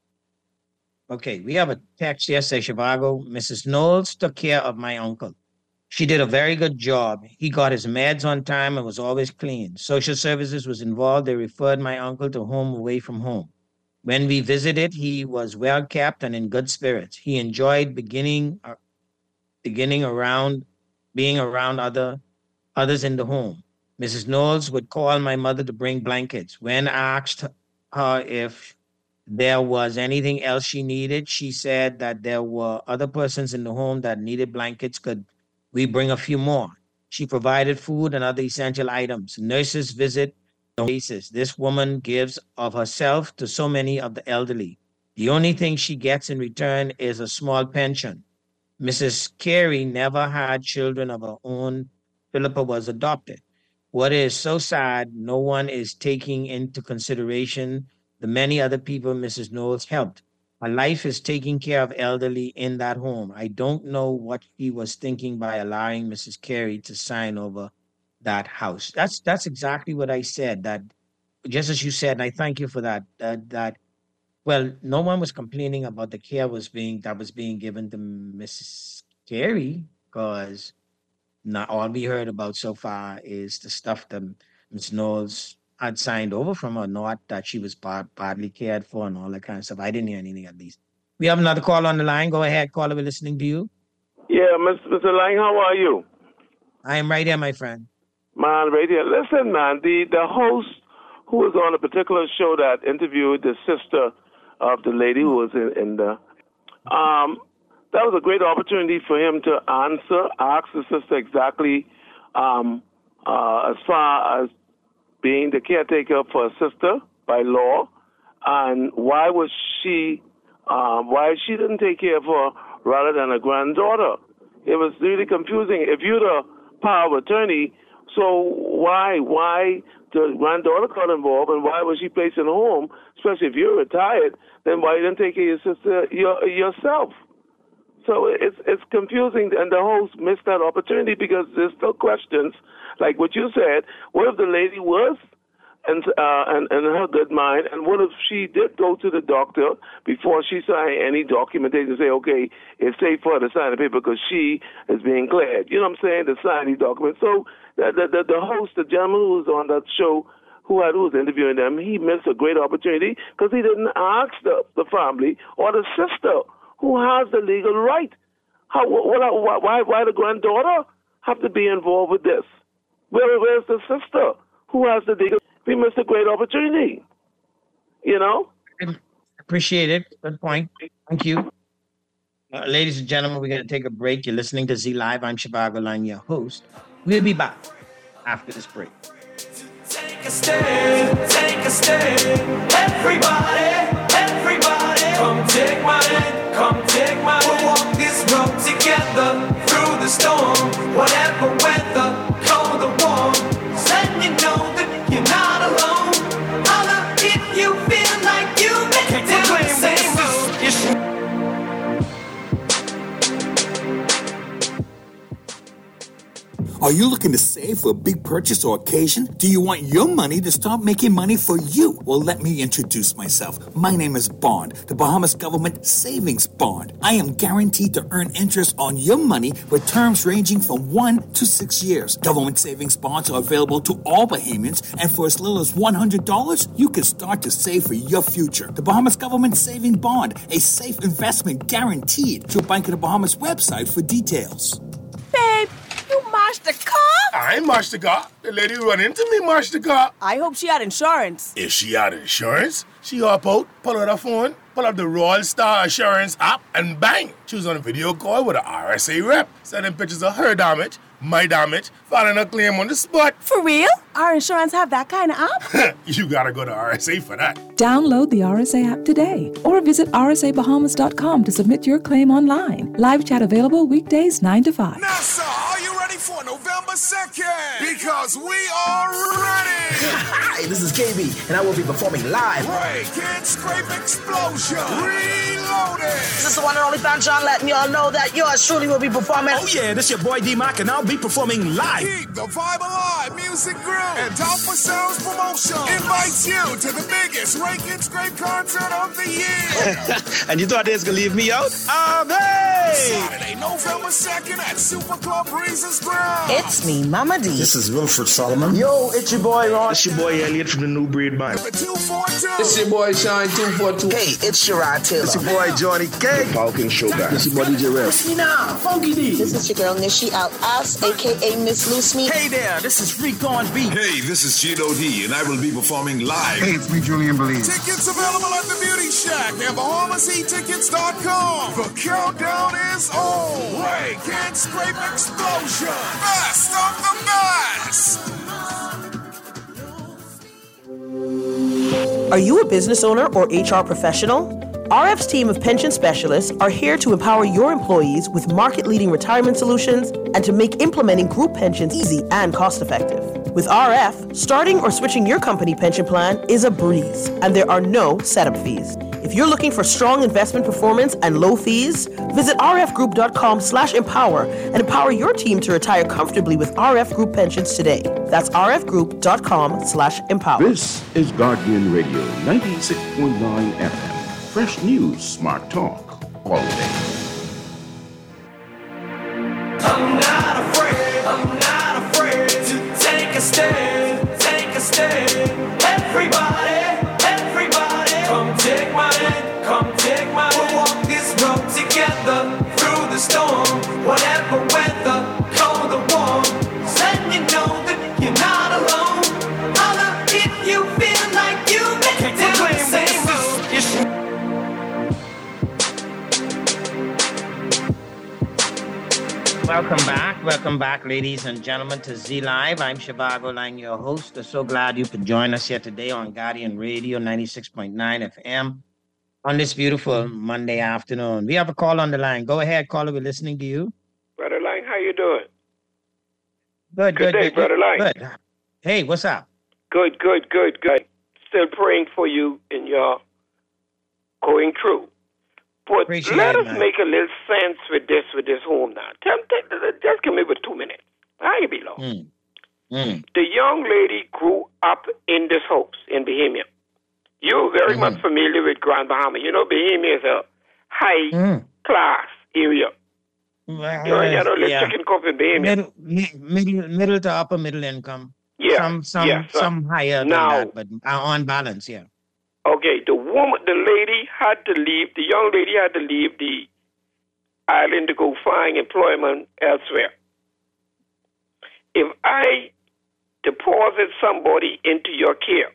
Okay, we have a text here, say Chicago. Missus Knowles took care of my uncle. She did a very good job. He got his meds on time and was always clean. Social services was involved. They referred my uncle to home away from home. When we visited, he was well kept and in good spirits. He enjoyed beginning, uh, beginning around, being around other others in the home. Missus Knowles would call my mother to bring blankets. When asked her if there was anything else she needed, she said that there were other persons in the home that needed blankets. Could we bring a few more? She provided food and other essential items. Nurses visit cases. This woman gives of herself to so many of the elderly. The only thing she gets in return is a small pension. Missus Carey never had children of her own. Philippa was adopted. What is so sad, no one is taking into consideration the many other people Missus Knowles helped. Her life is taking care of elderly in that home. I don't know what she was thinking by allowing Missus Carey to sign over that house. That's that's exactly what I said. That just as you said, and I thank you for that. That that well, no one was complaining about the care was being that was being given to Missus Carey, because not all we heard about so far is the stuff that Miz Knowles had signed over from her, not that she was bad, badly cared for and all that kind of stuff. I didn't hear anything at least. We have another call on the line. Go ahead, caller. We're listening to you. Yeah, Mister Lang, how are you? I am right here, my friend. Man, right here. Listen, man, the, the host who was on a particular show that interviewed the sister of the lady who was in, in the, um, that was a great opportunity for him to answer, ask the sister exactly um, uh, as far as being the caretaker for a sister by law, and why was she, um, why she didn't take care of her rather than a granddaughter. It was really confusing. If you're the power of attorney, so why, why the granddaughter got involved, and why was she placed in a home? Especially if you're retired, then why you didn't take care of your sister your, yourself? So it's it's confusing, and the host missed that opportunity because there's still questions, like what you said. What if the lady was and uh, and and her good mind, and what if she did go to the doctor before she signed any documentation? Say, okay, it's safe for her to sign the paper because she is being cleared. You know what I'm saying? To sign these documents. So the the the, the host, the gentleman who was on that show, who had who was interviewing them, he missed a great opportunity because he didn't ask the the family or the sister who has the legal right. How, what, what, why, why the granddaughter have to be involved with this? Where, where's the sister who has the legal? We missed a great opportunity. You know. Appreciate it. Good point. Thank you, uh, ladies and gentlemen. We're going to take a break. You're listening to Z Live. I'm Shivago Lang, your host. We'll be back after this break. Take a stand, take a stand. Everybody, everybody, come take my hand, come take my hand. We'll walk this road together through the storm, whatever weather, cold or warm. Let you know that you're not alone. Holla if you feel like you've been down the same road. Are you looking to save for a big purchase or occasion? Do you want your money to start making money for you? Well, let me introduce myself. My name is Bond, the Bahamas Government Savings Bond. I am guaranteed to earn interest on your money with terms ranging from one to six years. Government savings bonds are available to all Bahamians, and for as little as one hundred dollars, you can start to save for your future. The Bahamas Government Saving Bond, a safe investment guaranteed. Your Bank of the Bahamas website for details. Babe, you mashed the car? I ain't mashed the car. The lady run into me mashed the car. I hope she had insurance. If she had insurance, she hop out, pull out her phone, pull up the Royal Star Assurance app, and bang! She was on a video call with an R S A rep, sending pictures of her damage, my damage, filing a claim on the spot. For real? Our insurance have that kind of app? You gotta go to R S A for that. Download the R S A app today or visit r s a bahamas dot com to submit your claim online. Live chat available weekdays nine to five. NASA, are you ready for November second? Because we are ready! Hi, this is K B, and I will be performing live. Break and Scrape Explosion. Reloaded. This is the one and only Fan John letting y'all know that yours truly will be performing. Oh yeah, this your boy D-Mac, and I'll be performing live. Keep the vibe alive. Music Group and Alpha Sounds Promotion invites you to the biggest Rake and Scrape concert of the year. And you thought they was gonna leave me out? Um, hey! Saturday, November second at Super Club Breezes Ground. It's me, Mama D. This is Wilfred Solomon. Yo, it's your boy Ron. It's your boy Elliot from the New Breed Band. two forty-two. It's your boy Shine two forty-two. Hey, it's Sherrod Taylor. It's your boy Johnny K. Falcon Show guy. It's your boy D J Rev. It's me now, Funky D. This is your girl Nishi Out Ass, aka Miss Loose Me. Hey there, this is Freak on Beat. Hey, this is Cheeto D, and I will be performing live. Hey, it's me, Julian Belize. Tickets available at the Beauty Shack and Bahamas E Tickets dot com. The countdown is on. Rake and Scrape Explosion. Best of the best. Are you a business owner or H R professional? R F's team of pension specialists are here to empower your employees with market-leading retirement solutions and to make implementing group pensions easy and cost-effective. With R F, starting or switching your company pension plan is a breeze, and there are no setup fees. If you're looking for strong investment performance and low fees, visit r f group dot com slash empower and empower your team to retire comfortably with R F Group Pensions today. That's r f group dot com slash empower. This is Guardian Radio ninety-six point nine F M. Fresh news, smart talk, all day. I'm not afraid, I'm not afraid to take a stand, take a stand. Everybody, everybody, come take my hand, come take my hand. We'll walk this road together through the storm, whatever weather, cold or warm. Let you know that you're not alone. Holla if you feel like you've been down the same road. Welcome back. Welcome back, ladies and gentlemen, to Z Live. I'm Shivago Lang, your host. I'm so glad you could join us here today on Guardian Radio ninety-six point nine F M on this beautiful Monday afternoon. We have a call on the line. Go ahead, caller. We're listening to you. Brother Lang, how you doing? Good, good, good, day, good, Brother Lang. Good. Hey, what's up? Good, good, good, good. Still praying for you in your going through. But Appreciate let it, us man. make a little sense with this, with this home now. Tell, tell, just give me with two minutes. I ain't be long. Mm. Mm. The young lady grew up in this house in Bohemia. You're very Mm-hmm. much familiar with Grand Bahama. You know, Bohemia is a high Mm. class area. Well, You know, you know, the yeah. chicken coop in Bohemia. Middle, mi- middle, middle to upper middle income. Yeah, Some, some, yeah, so- some higher than Now- that, but uh, on balance, yeah. Okay, the woman, the lady had to leave, the young lady had to leave the island to go find employment elsewhere. If I deposit somebody into your care,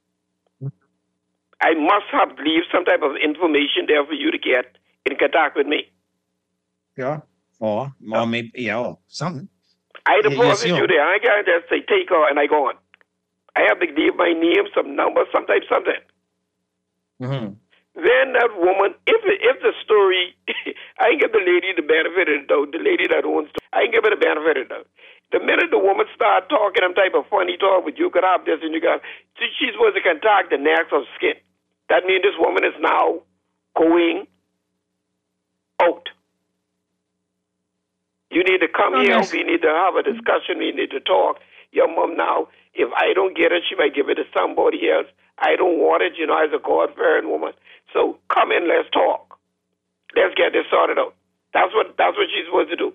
I must have leave some type of information there for you to get in contact with me. Yeah. Or, or maybe, yeah, or something. I Yeah, deposit yes, you there. I can't just say take her and I go on. I have to leave my name, some number, some type, something. Mm-hmm. Then that woman, if if the story, I ain't give the lady the benefit of the doubt, the lady that owns, I ain't give her the benefit of the doubt. The minute the woman start talking them type of funny talk with you could have this and you got, so she's supposed to contact the next of skin. That means this woman is now going out. You need to come Oh, here. yes. We need to have a discussion. We need to talk. Your mom now, if I don't get it, she might give it to somebody else. I don't want it, you know, as a God-fearing woman. So come in, let's talk. Let's get this sorted out. That's what that's what she's supposed to do.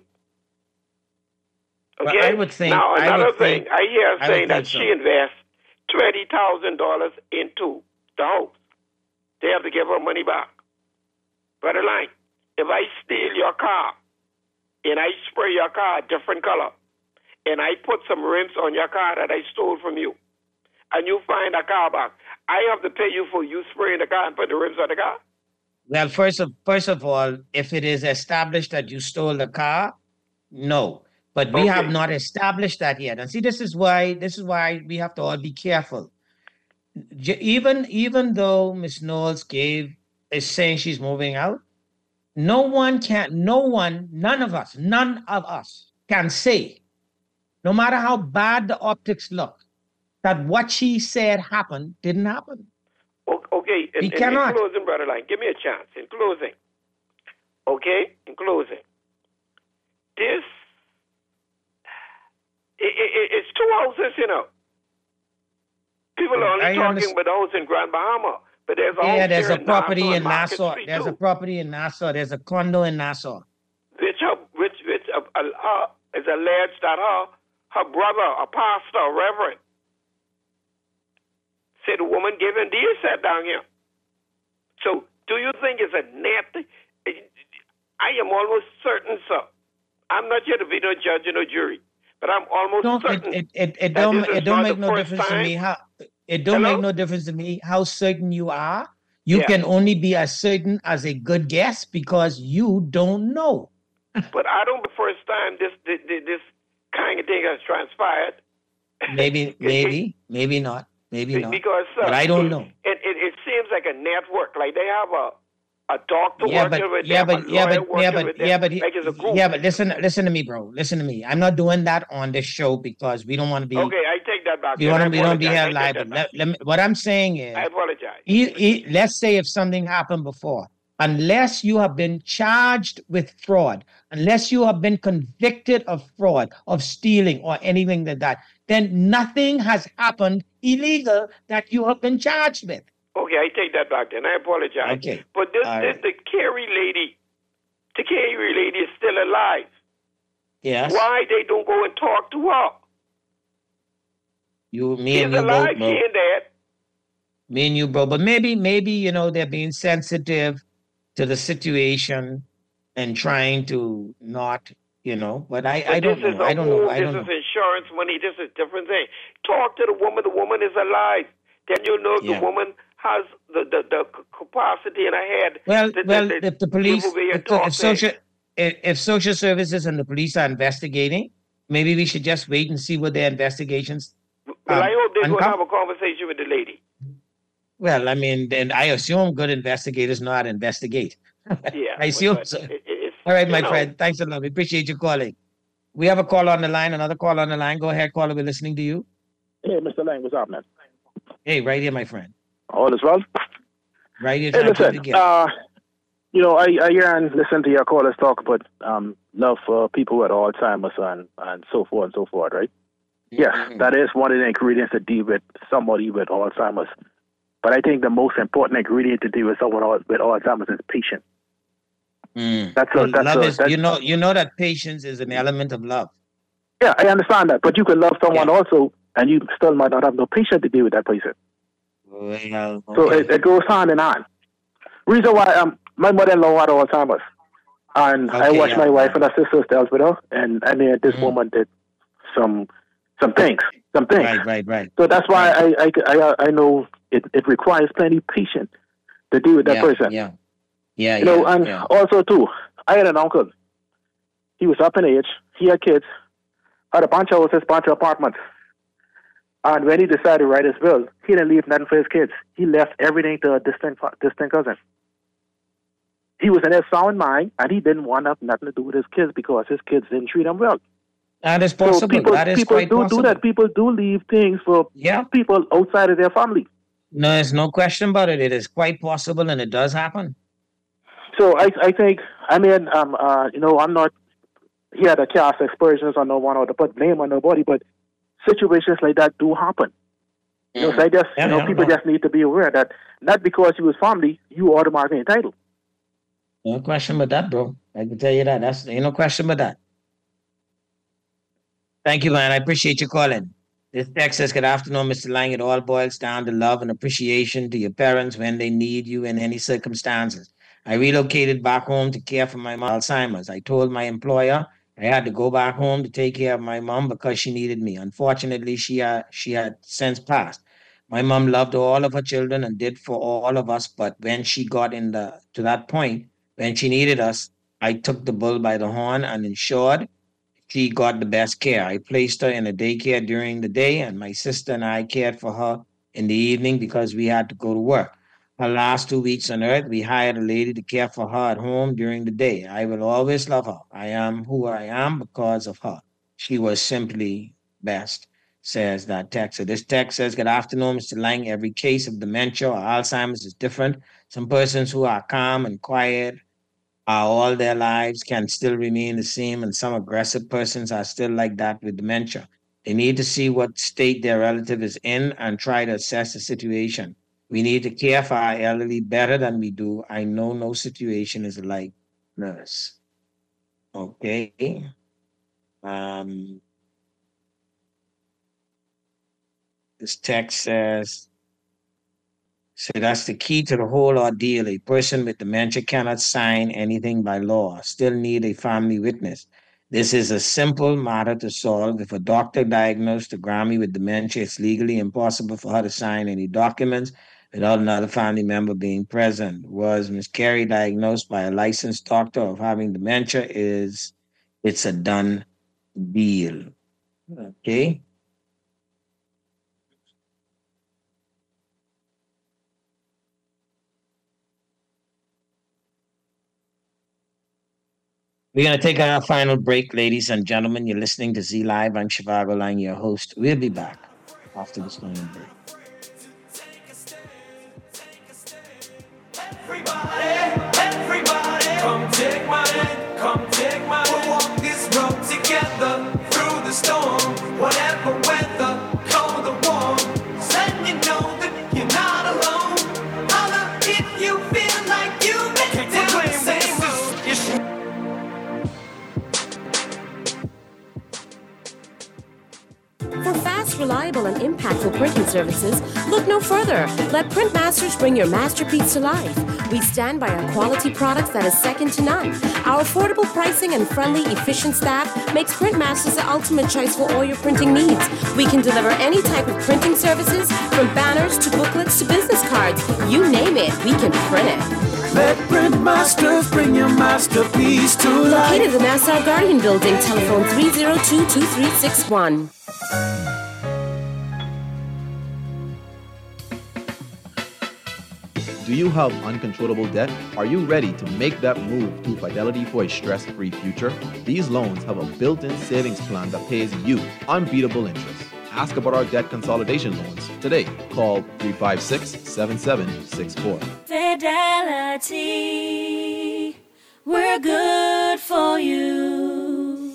But Okay? I would think- now, I another would thing, think- I hear her I would saying that think so. she invests twenty thousand dollars into the house. They have to give her money back. Brother Lang, if I steal your car and I spray your car a different color and I put some rims on your car that I stole from you and you find a car back, I have to pay you for you spraying the car and put the rims on the car? Well, first of first of all, if it is established that you stole the car, no. But we Okay. have not established that yet. And see, this is why this is why we have to all be careful. J- Even even though Miss Knowles gave is saying she's moving out, no one can, no one, none of us, none of us can say, no matter how bad the optics look, that what she said happened didn't happen. O- Okay, in, We in, in cannot. closing, Brother Line, give me a chance. In closing, okay, in closing, this, it, it, it's two houses, you know. People are only I talking understand. about the house in Grand Bahama, but there's a Yeah, house there's here a in property Nassau in and Market Nassau. Street, There's too, a property in Nassau. There's a condo in Nassau. which, her, which, which uh, uh, uh, is alleged that her, her brother, a pastor, a reverend, said the woman gave him the set down here. So, do you think it's a net? I am almost certain, sir. I'm not here to be no judge or no jury, but I'm almost Don't it certain. it it, it that don't this is it don't not make the no first difference to time. me how it don't Hello? make no difference to me how certain you are. You Yeah. can only be as certain as a good guess because you don't know. But I don't. The first time this this, this kind of thing has transpired. Maybe maybe maybe not maybe Be- not. Because sir, But I don't it, know. It, it it seems like a network. Like they have a a doctor Yeah, working but with yeah, them, but a yeah, lawyer but working yeah, but with them. yeah, but he- like it's a group. yeah, but listen, listen to me, bro. Listen to me. I'm not doing that on this show because we don't want to be. Okay, I take that back. We then. want I to. We don't be apologize. held I take liable. that back. Let, let me, what I'm saying is, I apologize. E- e- let's say if something happened before, unless you have been charged with fraud, unless you have been convicted of fraud, of stealing, or anything like that, then nothing has happened illegal that you have been charged with. Okay, I take that back then. I apologize. Okay. But this, All this right. the Carey lady, the Carey lady is still alive. Yes. Why they don't go and talk to her? You, me She's and you alive, both, she bro. ain't dead. Me and you, bro. But maybe, maybe you know they're being sensitive to the situation and trying to not, you know. But I, But I don't this is know. a I don't know. home, I don't this know. is insurance money, this is different thing. Talk to the woman, the woman is alive. Then you know if Yeah. the woman has the, the, the capacity in her head. Well, that, well, that, if the police, give away and if, the, talk if to her. social, if, if social services and the police are investigating, maybe we should just wait and see what their investigations. Well, um, I hope they're going to uncover. have a conversation with the lady. Well, I mean, then I assume good investigators know how to investigate. Yeah. I assume but, so. but it, it's, All right, you my know, friend. Thanks a lot. We appreciate you calling. We have a call on the line. Another call on the line. Go ahead, caller. We're listening to you. Hey, Mister Lang, what's up, man? Hey, right here, my friend. All is well? Right here. Hey, trying to keep listen, together. uh, you know, I, I hear and listen to your callers talk about um, love for people with Alzheimer's and, and so forth and so forth, right? Yes, Mm-hmm. that is one of the ingredients to deal with somebody with Alzheimer's. But I think the most important ingredient to deal with someone with Alzheimer's is patience. Mm. That's a, Well, that's love a, is, that's, you know, you know that patience is an element of love. yeah, I understand that. But you can love someone also, and you still might not have no patience to deal with that person. Well, So okay. it, it goes hand in hand. Reason why um, my mother-in-law had Alzheimer's, and I Okay, watched yeah, my wife yeah. and her sisters dealt with her, and I mean this Mhm. woman did some some things, some things. Right, right, right. So that's why I, I I I know it, it requires plenty patience to deal with that yeah, person. Yeah, yeah, You know, yeah, and yeah. also too, I had an uncle. He was up in age. He had kids. Had a bunch of houses, bunch of apartments. And when he decided to write his will, he didn't leave nothing for his kids. He left everything to a distant distant cousin. He was in his sound mind, and he didn't want have nothing to do with his kids because his kids didn't treat him well. That is So possible. people, that is people quite do possible. do that. People do leave things for Yeah. people outside of their family. No, there's no question about it. It is quite possible, and it does happen. So I, I think, I mean, um, uh, you know, I'm not here to cast aspersions on no one or to put blame on nobody, but situations like that do happen. You know, so I just, Yeah, you know, yeah, people no. just need to be aware that not because you was family, you automatically entitled. No question about that, bro. I can tell you that. That's ain't no question about that. Thank you, man. I appreciate you calling. This text says, good afternoon, Mister Lang. It all boils down to love and appreciation to your parents when they need you in any circumstances. I relocated back home to care for my mom Alzheimer's. I told my employer I had to go back home to take care of my mom because she needed me. Unfortunately, she had, she had since passed. My mom loved all of her children and did for all of us, but when she got in the to that point, when she needed us, I took the bull by the horn and ensured she got the best care. I placed her in a daycare during the day, and my sister and I cared for her in the evening because we had to go to work. Her last two weeks on earth, we hired a lady to care for her at home during the day. I will always love her. I am who I am because of her. She was simply best, says that text. So this text says, good afternoon, Mister Lang. Every case of dementia or Alzheimer's is different. Some persons who are calm and quiet are all their lives can still remain the same, and some aggressive persons are still like that with dementia. They need to see what state their relative is in and try to assess the situation. We need to care for our elderly better than we do. I know no situation is like nurse. Okay. Um, this text says, so that's the key to the whole ordeal. A person with dementia cannot sign anything by law, still need a family witness. This is a simple matter to solve. If a doctor diagnosed a Grammy with dementia, it's legally impossible for her to sign any documents without another family member being present. Was Miss Carey diagnosed by a licensed doctor of having dementia? Is it's a done deal. Okay. We're going to take our final break, ladies and gentlemen. You're listening to Z Live. I'm Shivago Lang, your host. We'll be back after this final break. Everybody, everybody, come take my hand, come take my hand. We'll walk this road together through the storm, whatever weather, cold or warm. Let you know that you're not alone. Holla if you feel like you make it to the same road. For fast, reliable, and impactful printing services, look no further. Let Printmasters bring your masterpiece to life. We stand by our quality products that is second to none. Our affordable pricing and friendly, efficient staff makes Printmasters the ultimate choice for all your printing needs. We can deliver any type of printing services, from banners to booklets to business cards. You name it, we can print it. Let Printmasters bring your masterpiece to life. Located in the Nassau Guardian Building, telephone three zero two, two three six one. Do you have uncontrollable debt? Are you ready to make that move to Fidelity for a stress-free future? These loans have a built-in savings plan that pays you unbeatable interest. Ask about our debt consolidation loans today. Call three five six, seven seven six four. Fidelity, we're good for you.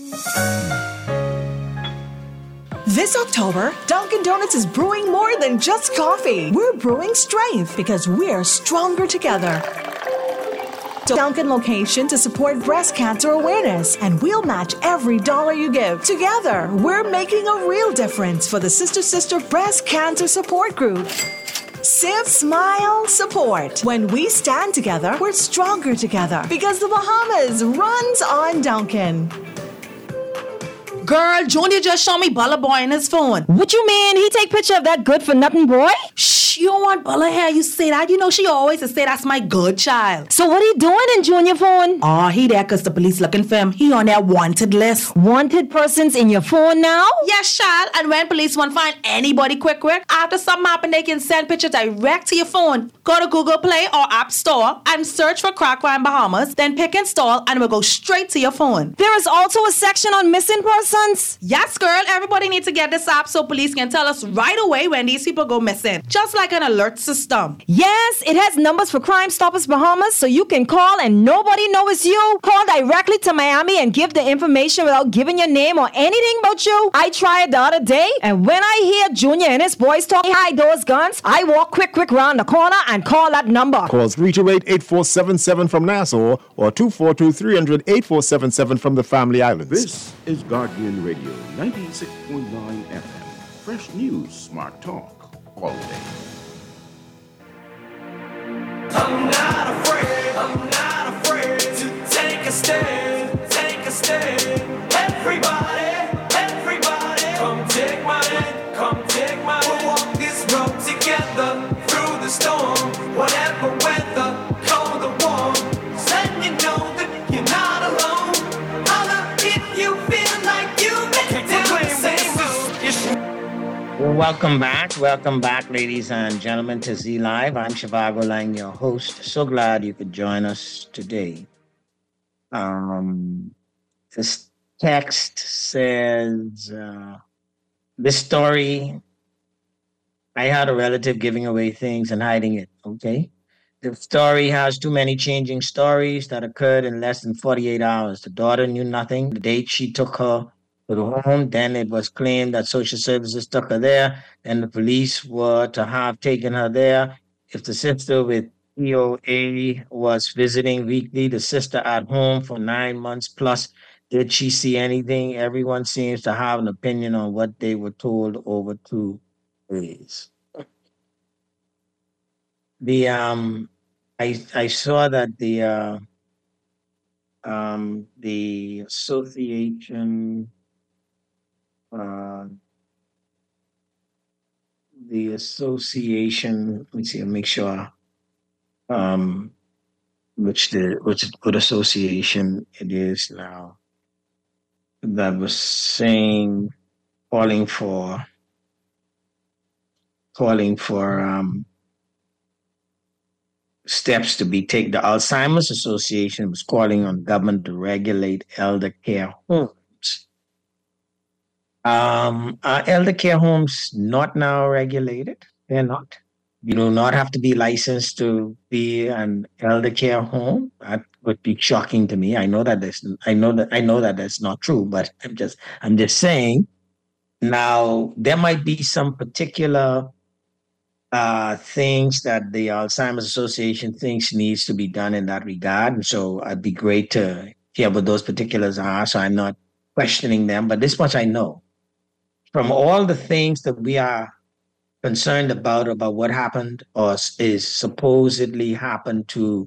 This October, Dunkin' Donuts is brewing more than just coffee. We're brewing strength because we're stronger together. Dunkin' location to support breast cancer awareness, and we'll match every dollar you give. Together, we're making a real difference for the Sister Sister Breast Cancer Support Group. Siv Smile Support. When we stand together, we're stronger together because the Bahamas runs on Dunkin'. Girl, Junior just showed me Bella Boy in his phone. What you mean? He take picture of that good-for-nothing boy? Shh, you don't want Bella here. You say that. You know she always say that's my good child. So what he doing in Junior phone? Oh, he there because the police looking for him. He on their wanted list. Wanted persons in your phone now? Yes, child. And when police want to find anybody quick, quick, after something happen, they can send picture direct to your phone. Go to Google Play or App Store and search for Crack Crime Bahamas. Then pick install and it will go straight to your phone. There is also a section on missing persons. Yes, girl. Everybody needs to get this app so police can tell us right away when these people go missing. Just like an alert system. Yes, it has numbers for Crime Stoppers Bahamas, so you can call and nobody knows it's you. Call directly to Miami and give the information without giving your name or anything about you. I tried the other day, and when I hear Junior and his boys talk hide those guns, I walk quick, quick round the corner and call that number. Call three two eight, eight four seven seven from Nassau or two four two, three hundred, eight four seven seven from the Family Islands. This is Guardian Radio, ninety-six point nine F M. Fresh news, smart talk, all day. I'm not afraid, I'm not afraid to take a stand, take a stand. Everybody, everybody, come take my hand, come take my hand. We'll walk this road together through the storm, whatever weather, cold or warm. Let you know that you're not alone. Holla if you feel like Welcome back. Welcome back, ladies and gentlemen, to Z Live. I'm Shivago Lang, your host. So glad you could join us today. Um, this text says, uh, this story, I had a relative giving away things and hiding it. Okay. The story has too many changing stories that occurred in less than forty-eight hours. The daughter knew nothing. The date she took her to the home, then it was claimed that social services took her there, and the police were to have taken her there. If the sister with P O A was visiting weekly, the sister at home for nine months plus, did she see anything? Everyone seems to have an opinion on what they were told over two days. The um, I I saw that the uh, um the association uh the association. Let me see. I'll make sure. Um, which the which what association it is now that was saying calling for calling for um steps to be taken. The Alzheimer's Association was calling on government to regulate elder care homes. Um, are elder care homes not now regulated? They're not. You do not have to be licensed to be an elder care home. That would be shocking to me. I know that this, I know that I know that that's not true, but I'm just I'm just saying. Now there might be some particular uh, things that the Alzheimer's Association thinks needs to be done in that regard. And so it'd be great to hear what those particulars are. So I'm not questioning them, but this much I know. From all the things that we are concerned about, about what happened or is supposedly happened to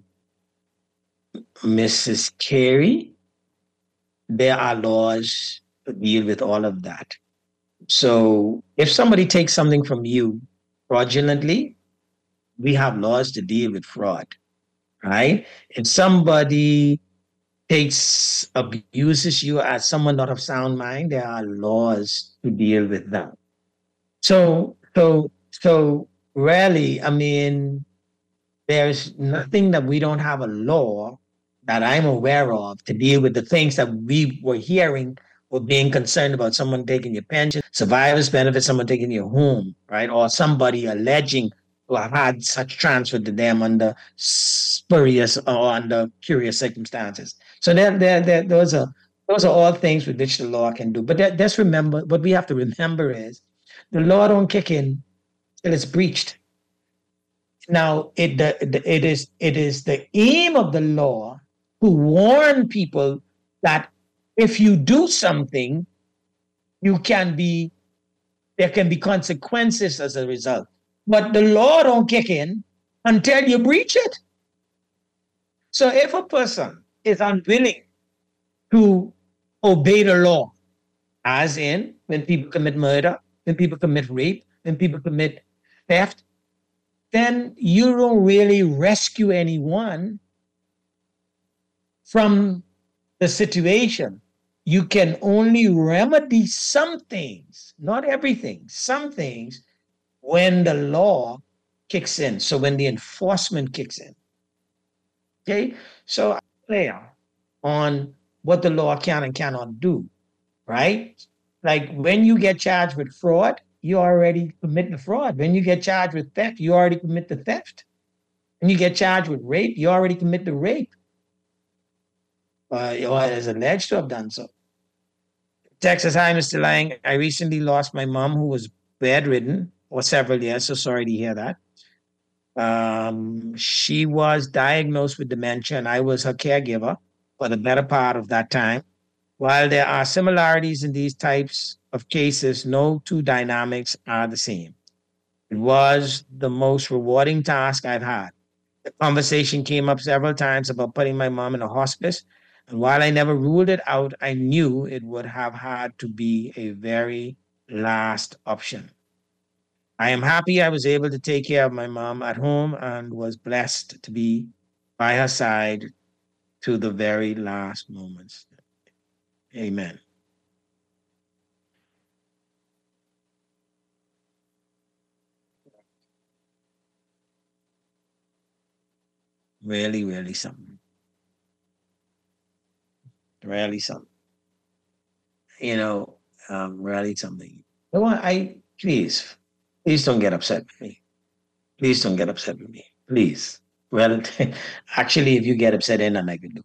Missus Carey, there are laws to deal with all of that. So if somebody takes something from you fraudulently, we have laws to deal with fraud, right? If somebody takes, abuses you as someone not of sound mind, there are laws to deal with that. So, so, so really, I mean, there's nothing that we don't have a law that I'm aware of to deal with the things that we were hearing or being concerned about, someone taking your pension, survivor's benefit, someone taking your home, right? Or somebody alleging to have had such transfer to them under spurious or under curious circumstances. So there, there, there, those are those are all things with which the law can do. But that, just remember, what we have to remember is the law don't kick in till it's breached. Now, it the, the, it is it is the aim of the law to warn people that if you do something, you can be, there can be consequences as a result. But the law don't kick in until you breach it. So if a person is unwilling to obey the law, as in when people commit murder, when people commit rape, when people commit theft, then you don't really rescue anyone from the situation. You can only remedy some things, not everything, some things, when the law kicks in. So when the enforcement kicks in. Okay, so I'm clear on what the law can and cannot do, right? Like when you get charged with fraud, you already commit the fraud. When you get charged with theft, you already commit the theft. When you get charged with rape, you already commit the rape. Uh, or is alleged to have done so. Texas, hi, Mister Lang. I recently lost my mom who was bedridden for several years, so sorry to hear that. Um, she was diagnosed with dementia, and I was her caregiver for the better part of that time. While there are similarities in these types of cases, no two dynamics are the same. It was the most rewarding task I've had. The conversation came up several times about putting my mom in a hospice, and while I never ruled it out, I knew it would have had to be a very last option. I am happy I was able to take care of my mom at home and was blessed to be by her side to the very last moments. Amen. Really, really something. Really something. You know, um, really something. I want, I please, please don't get upset with me. Please don't get upset with me. Please. Well, actually, if you get upset, then nothing I can do.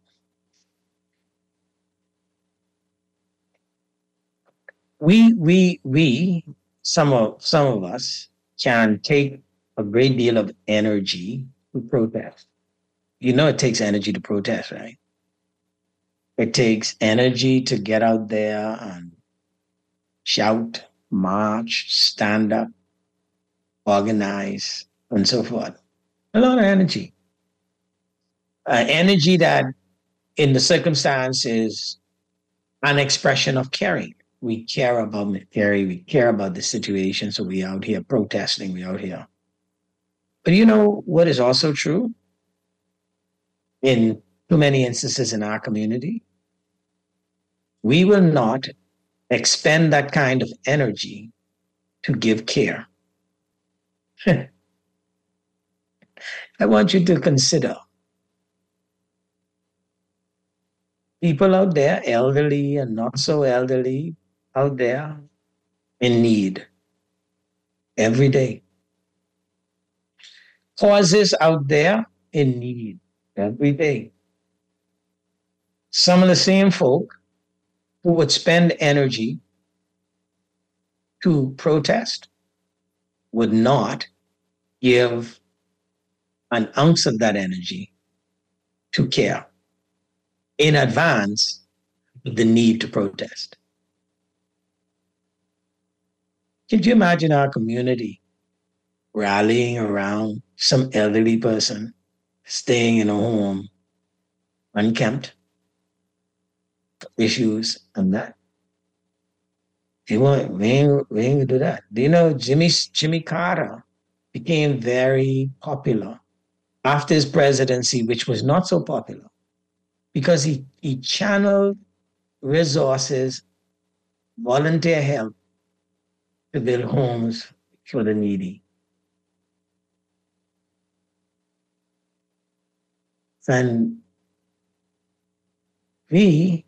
We, we, we, some of some of us can take a great deal of energy to protest. You know, it takes energy to protest, right? It takes energy to get out there and shout, march, stand up, organize, and so forth. A lot of energy. Uh, energy that, in the circumstance, is an expression of caring. We care about Mary, we care about the situation, so we out here protesting, we out here. But you know what is also true in too many instances in our community? We will not expend that kind of energy to give care. I want you to consider people out there, elderly and not so elderly, out there in need every day. Causes out there in need every day. Some of the same folk who would spend energy to protest would not give an ounce of that energy to care in advance of the need to protest. Could you imagine our community rallying around some elderly person staying in a home, unkempt, issues and that? We ain't, we ain't, we ain't gonna do that. Do you know Jimmy Jimmy Carter became very popular after his presidency, which was not so popular, because he, he channeled resources, volunteer help to build homes for the needy. And we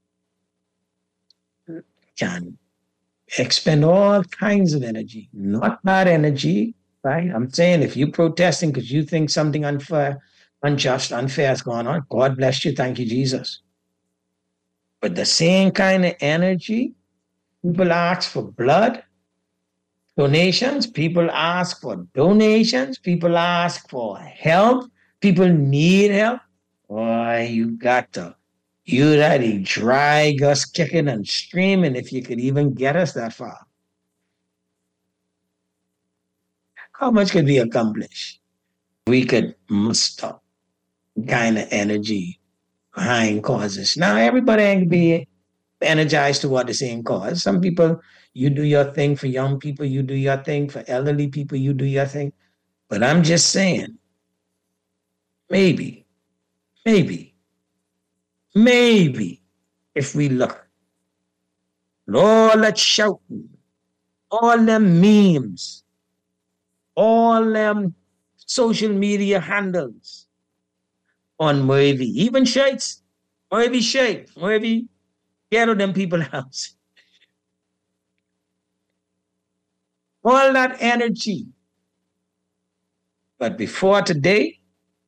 can expend all kinds of energy, not bad energy, right? I'm saying if you're protesting because you think something unfair, unjust, unfair is going on, God bless you, thank you, Jesus. But the same kind of energy, people ask for blood, donations, people ask for donations, people ask for help, people need help. Boy, you got to, you ready drag us kicking and screaming if you could even get us that far. How much could we accomplish? We could muster kind of energy behind causes. Now, everybody ain't be energized toward the same cause. Some people, you do your thing. For young people, you do your thing. For elderly people, you do your thing. But I'm just saying, maybe, maybe, maybe, if we look, all that shouting, all them memes, all them social media handles on Murphy, even shades, Murphy shade, Murphy, get on them people's house. All that energy. But before today,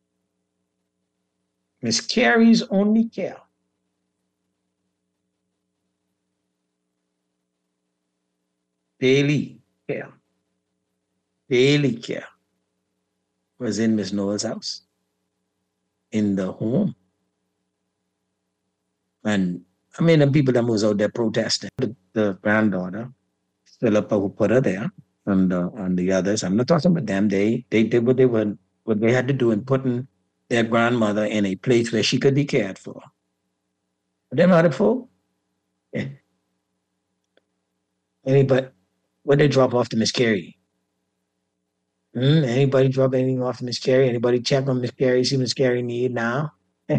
Miss Carey's only care daily care, daily care was in Miss Noel's house, in the home. And I mean, the people that was out there protesting, the, the granddaughter, Philippa, who put her there, and, uh, and the others, I'm not talking about them, they, they did what they were, what they had to do in putting their grandmother in a place where she could be cared for. Them other folk, yeah. Anybody, what they drop off to Miss Carey? Hmm? Anybody drop anything off to Miss Carey? Anybody check on Miss Carey, see Miss Carey need now?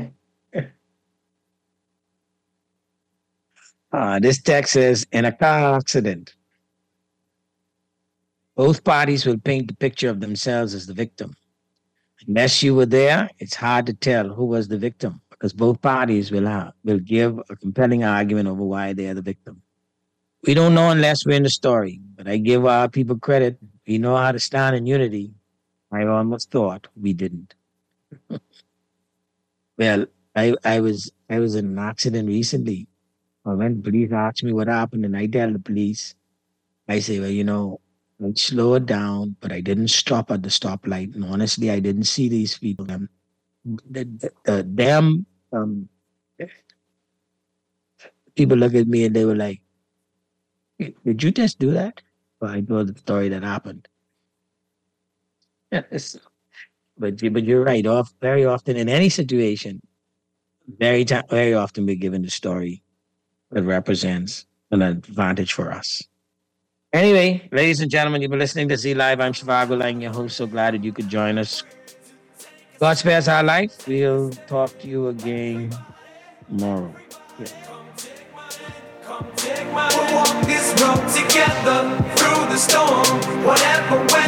uh, this text says, in a car accident, both parties will paint the picture of themselves as the victim Unless you were there, it's hard to tell who was the victim because both parties will have, will give a compelling argument over why they are the victim. We don't know unless we're in the story, but I give our people credit. We know how to stand in unity. I almost thought we didn't. Well, I I was I was in an accident recently. When the police asked me what happened, and I tell the police, I say, well, you know, I slowed down, but I didn't stop at the stoplight. And honestly, I didn't see these people. Um, the, the, the damn um, people look at me and they were like, did you just do that? Well, I know the story that happened. Yes. But, but you're right. Off, very often in any situation, very, ta- very often we're given the story that represents an advantage for us. Anyway, ladies and gentlemen, you've been listening to Z Live. I'm Shivago Lang, your host. So glad that you could join us. God spares our life. We'll talk to you again tomorrow. Yeah. We'll walk this road together through the storm. Whatever way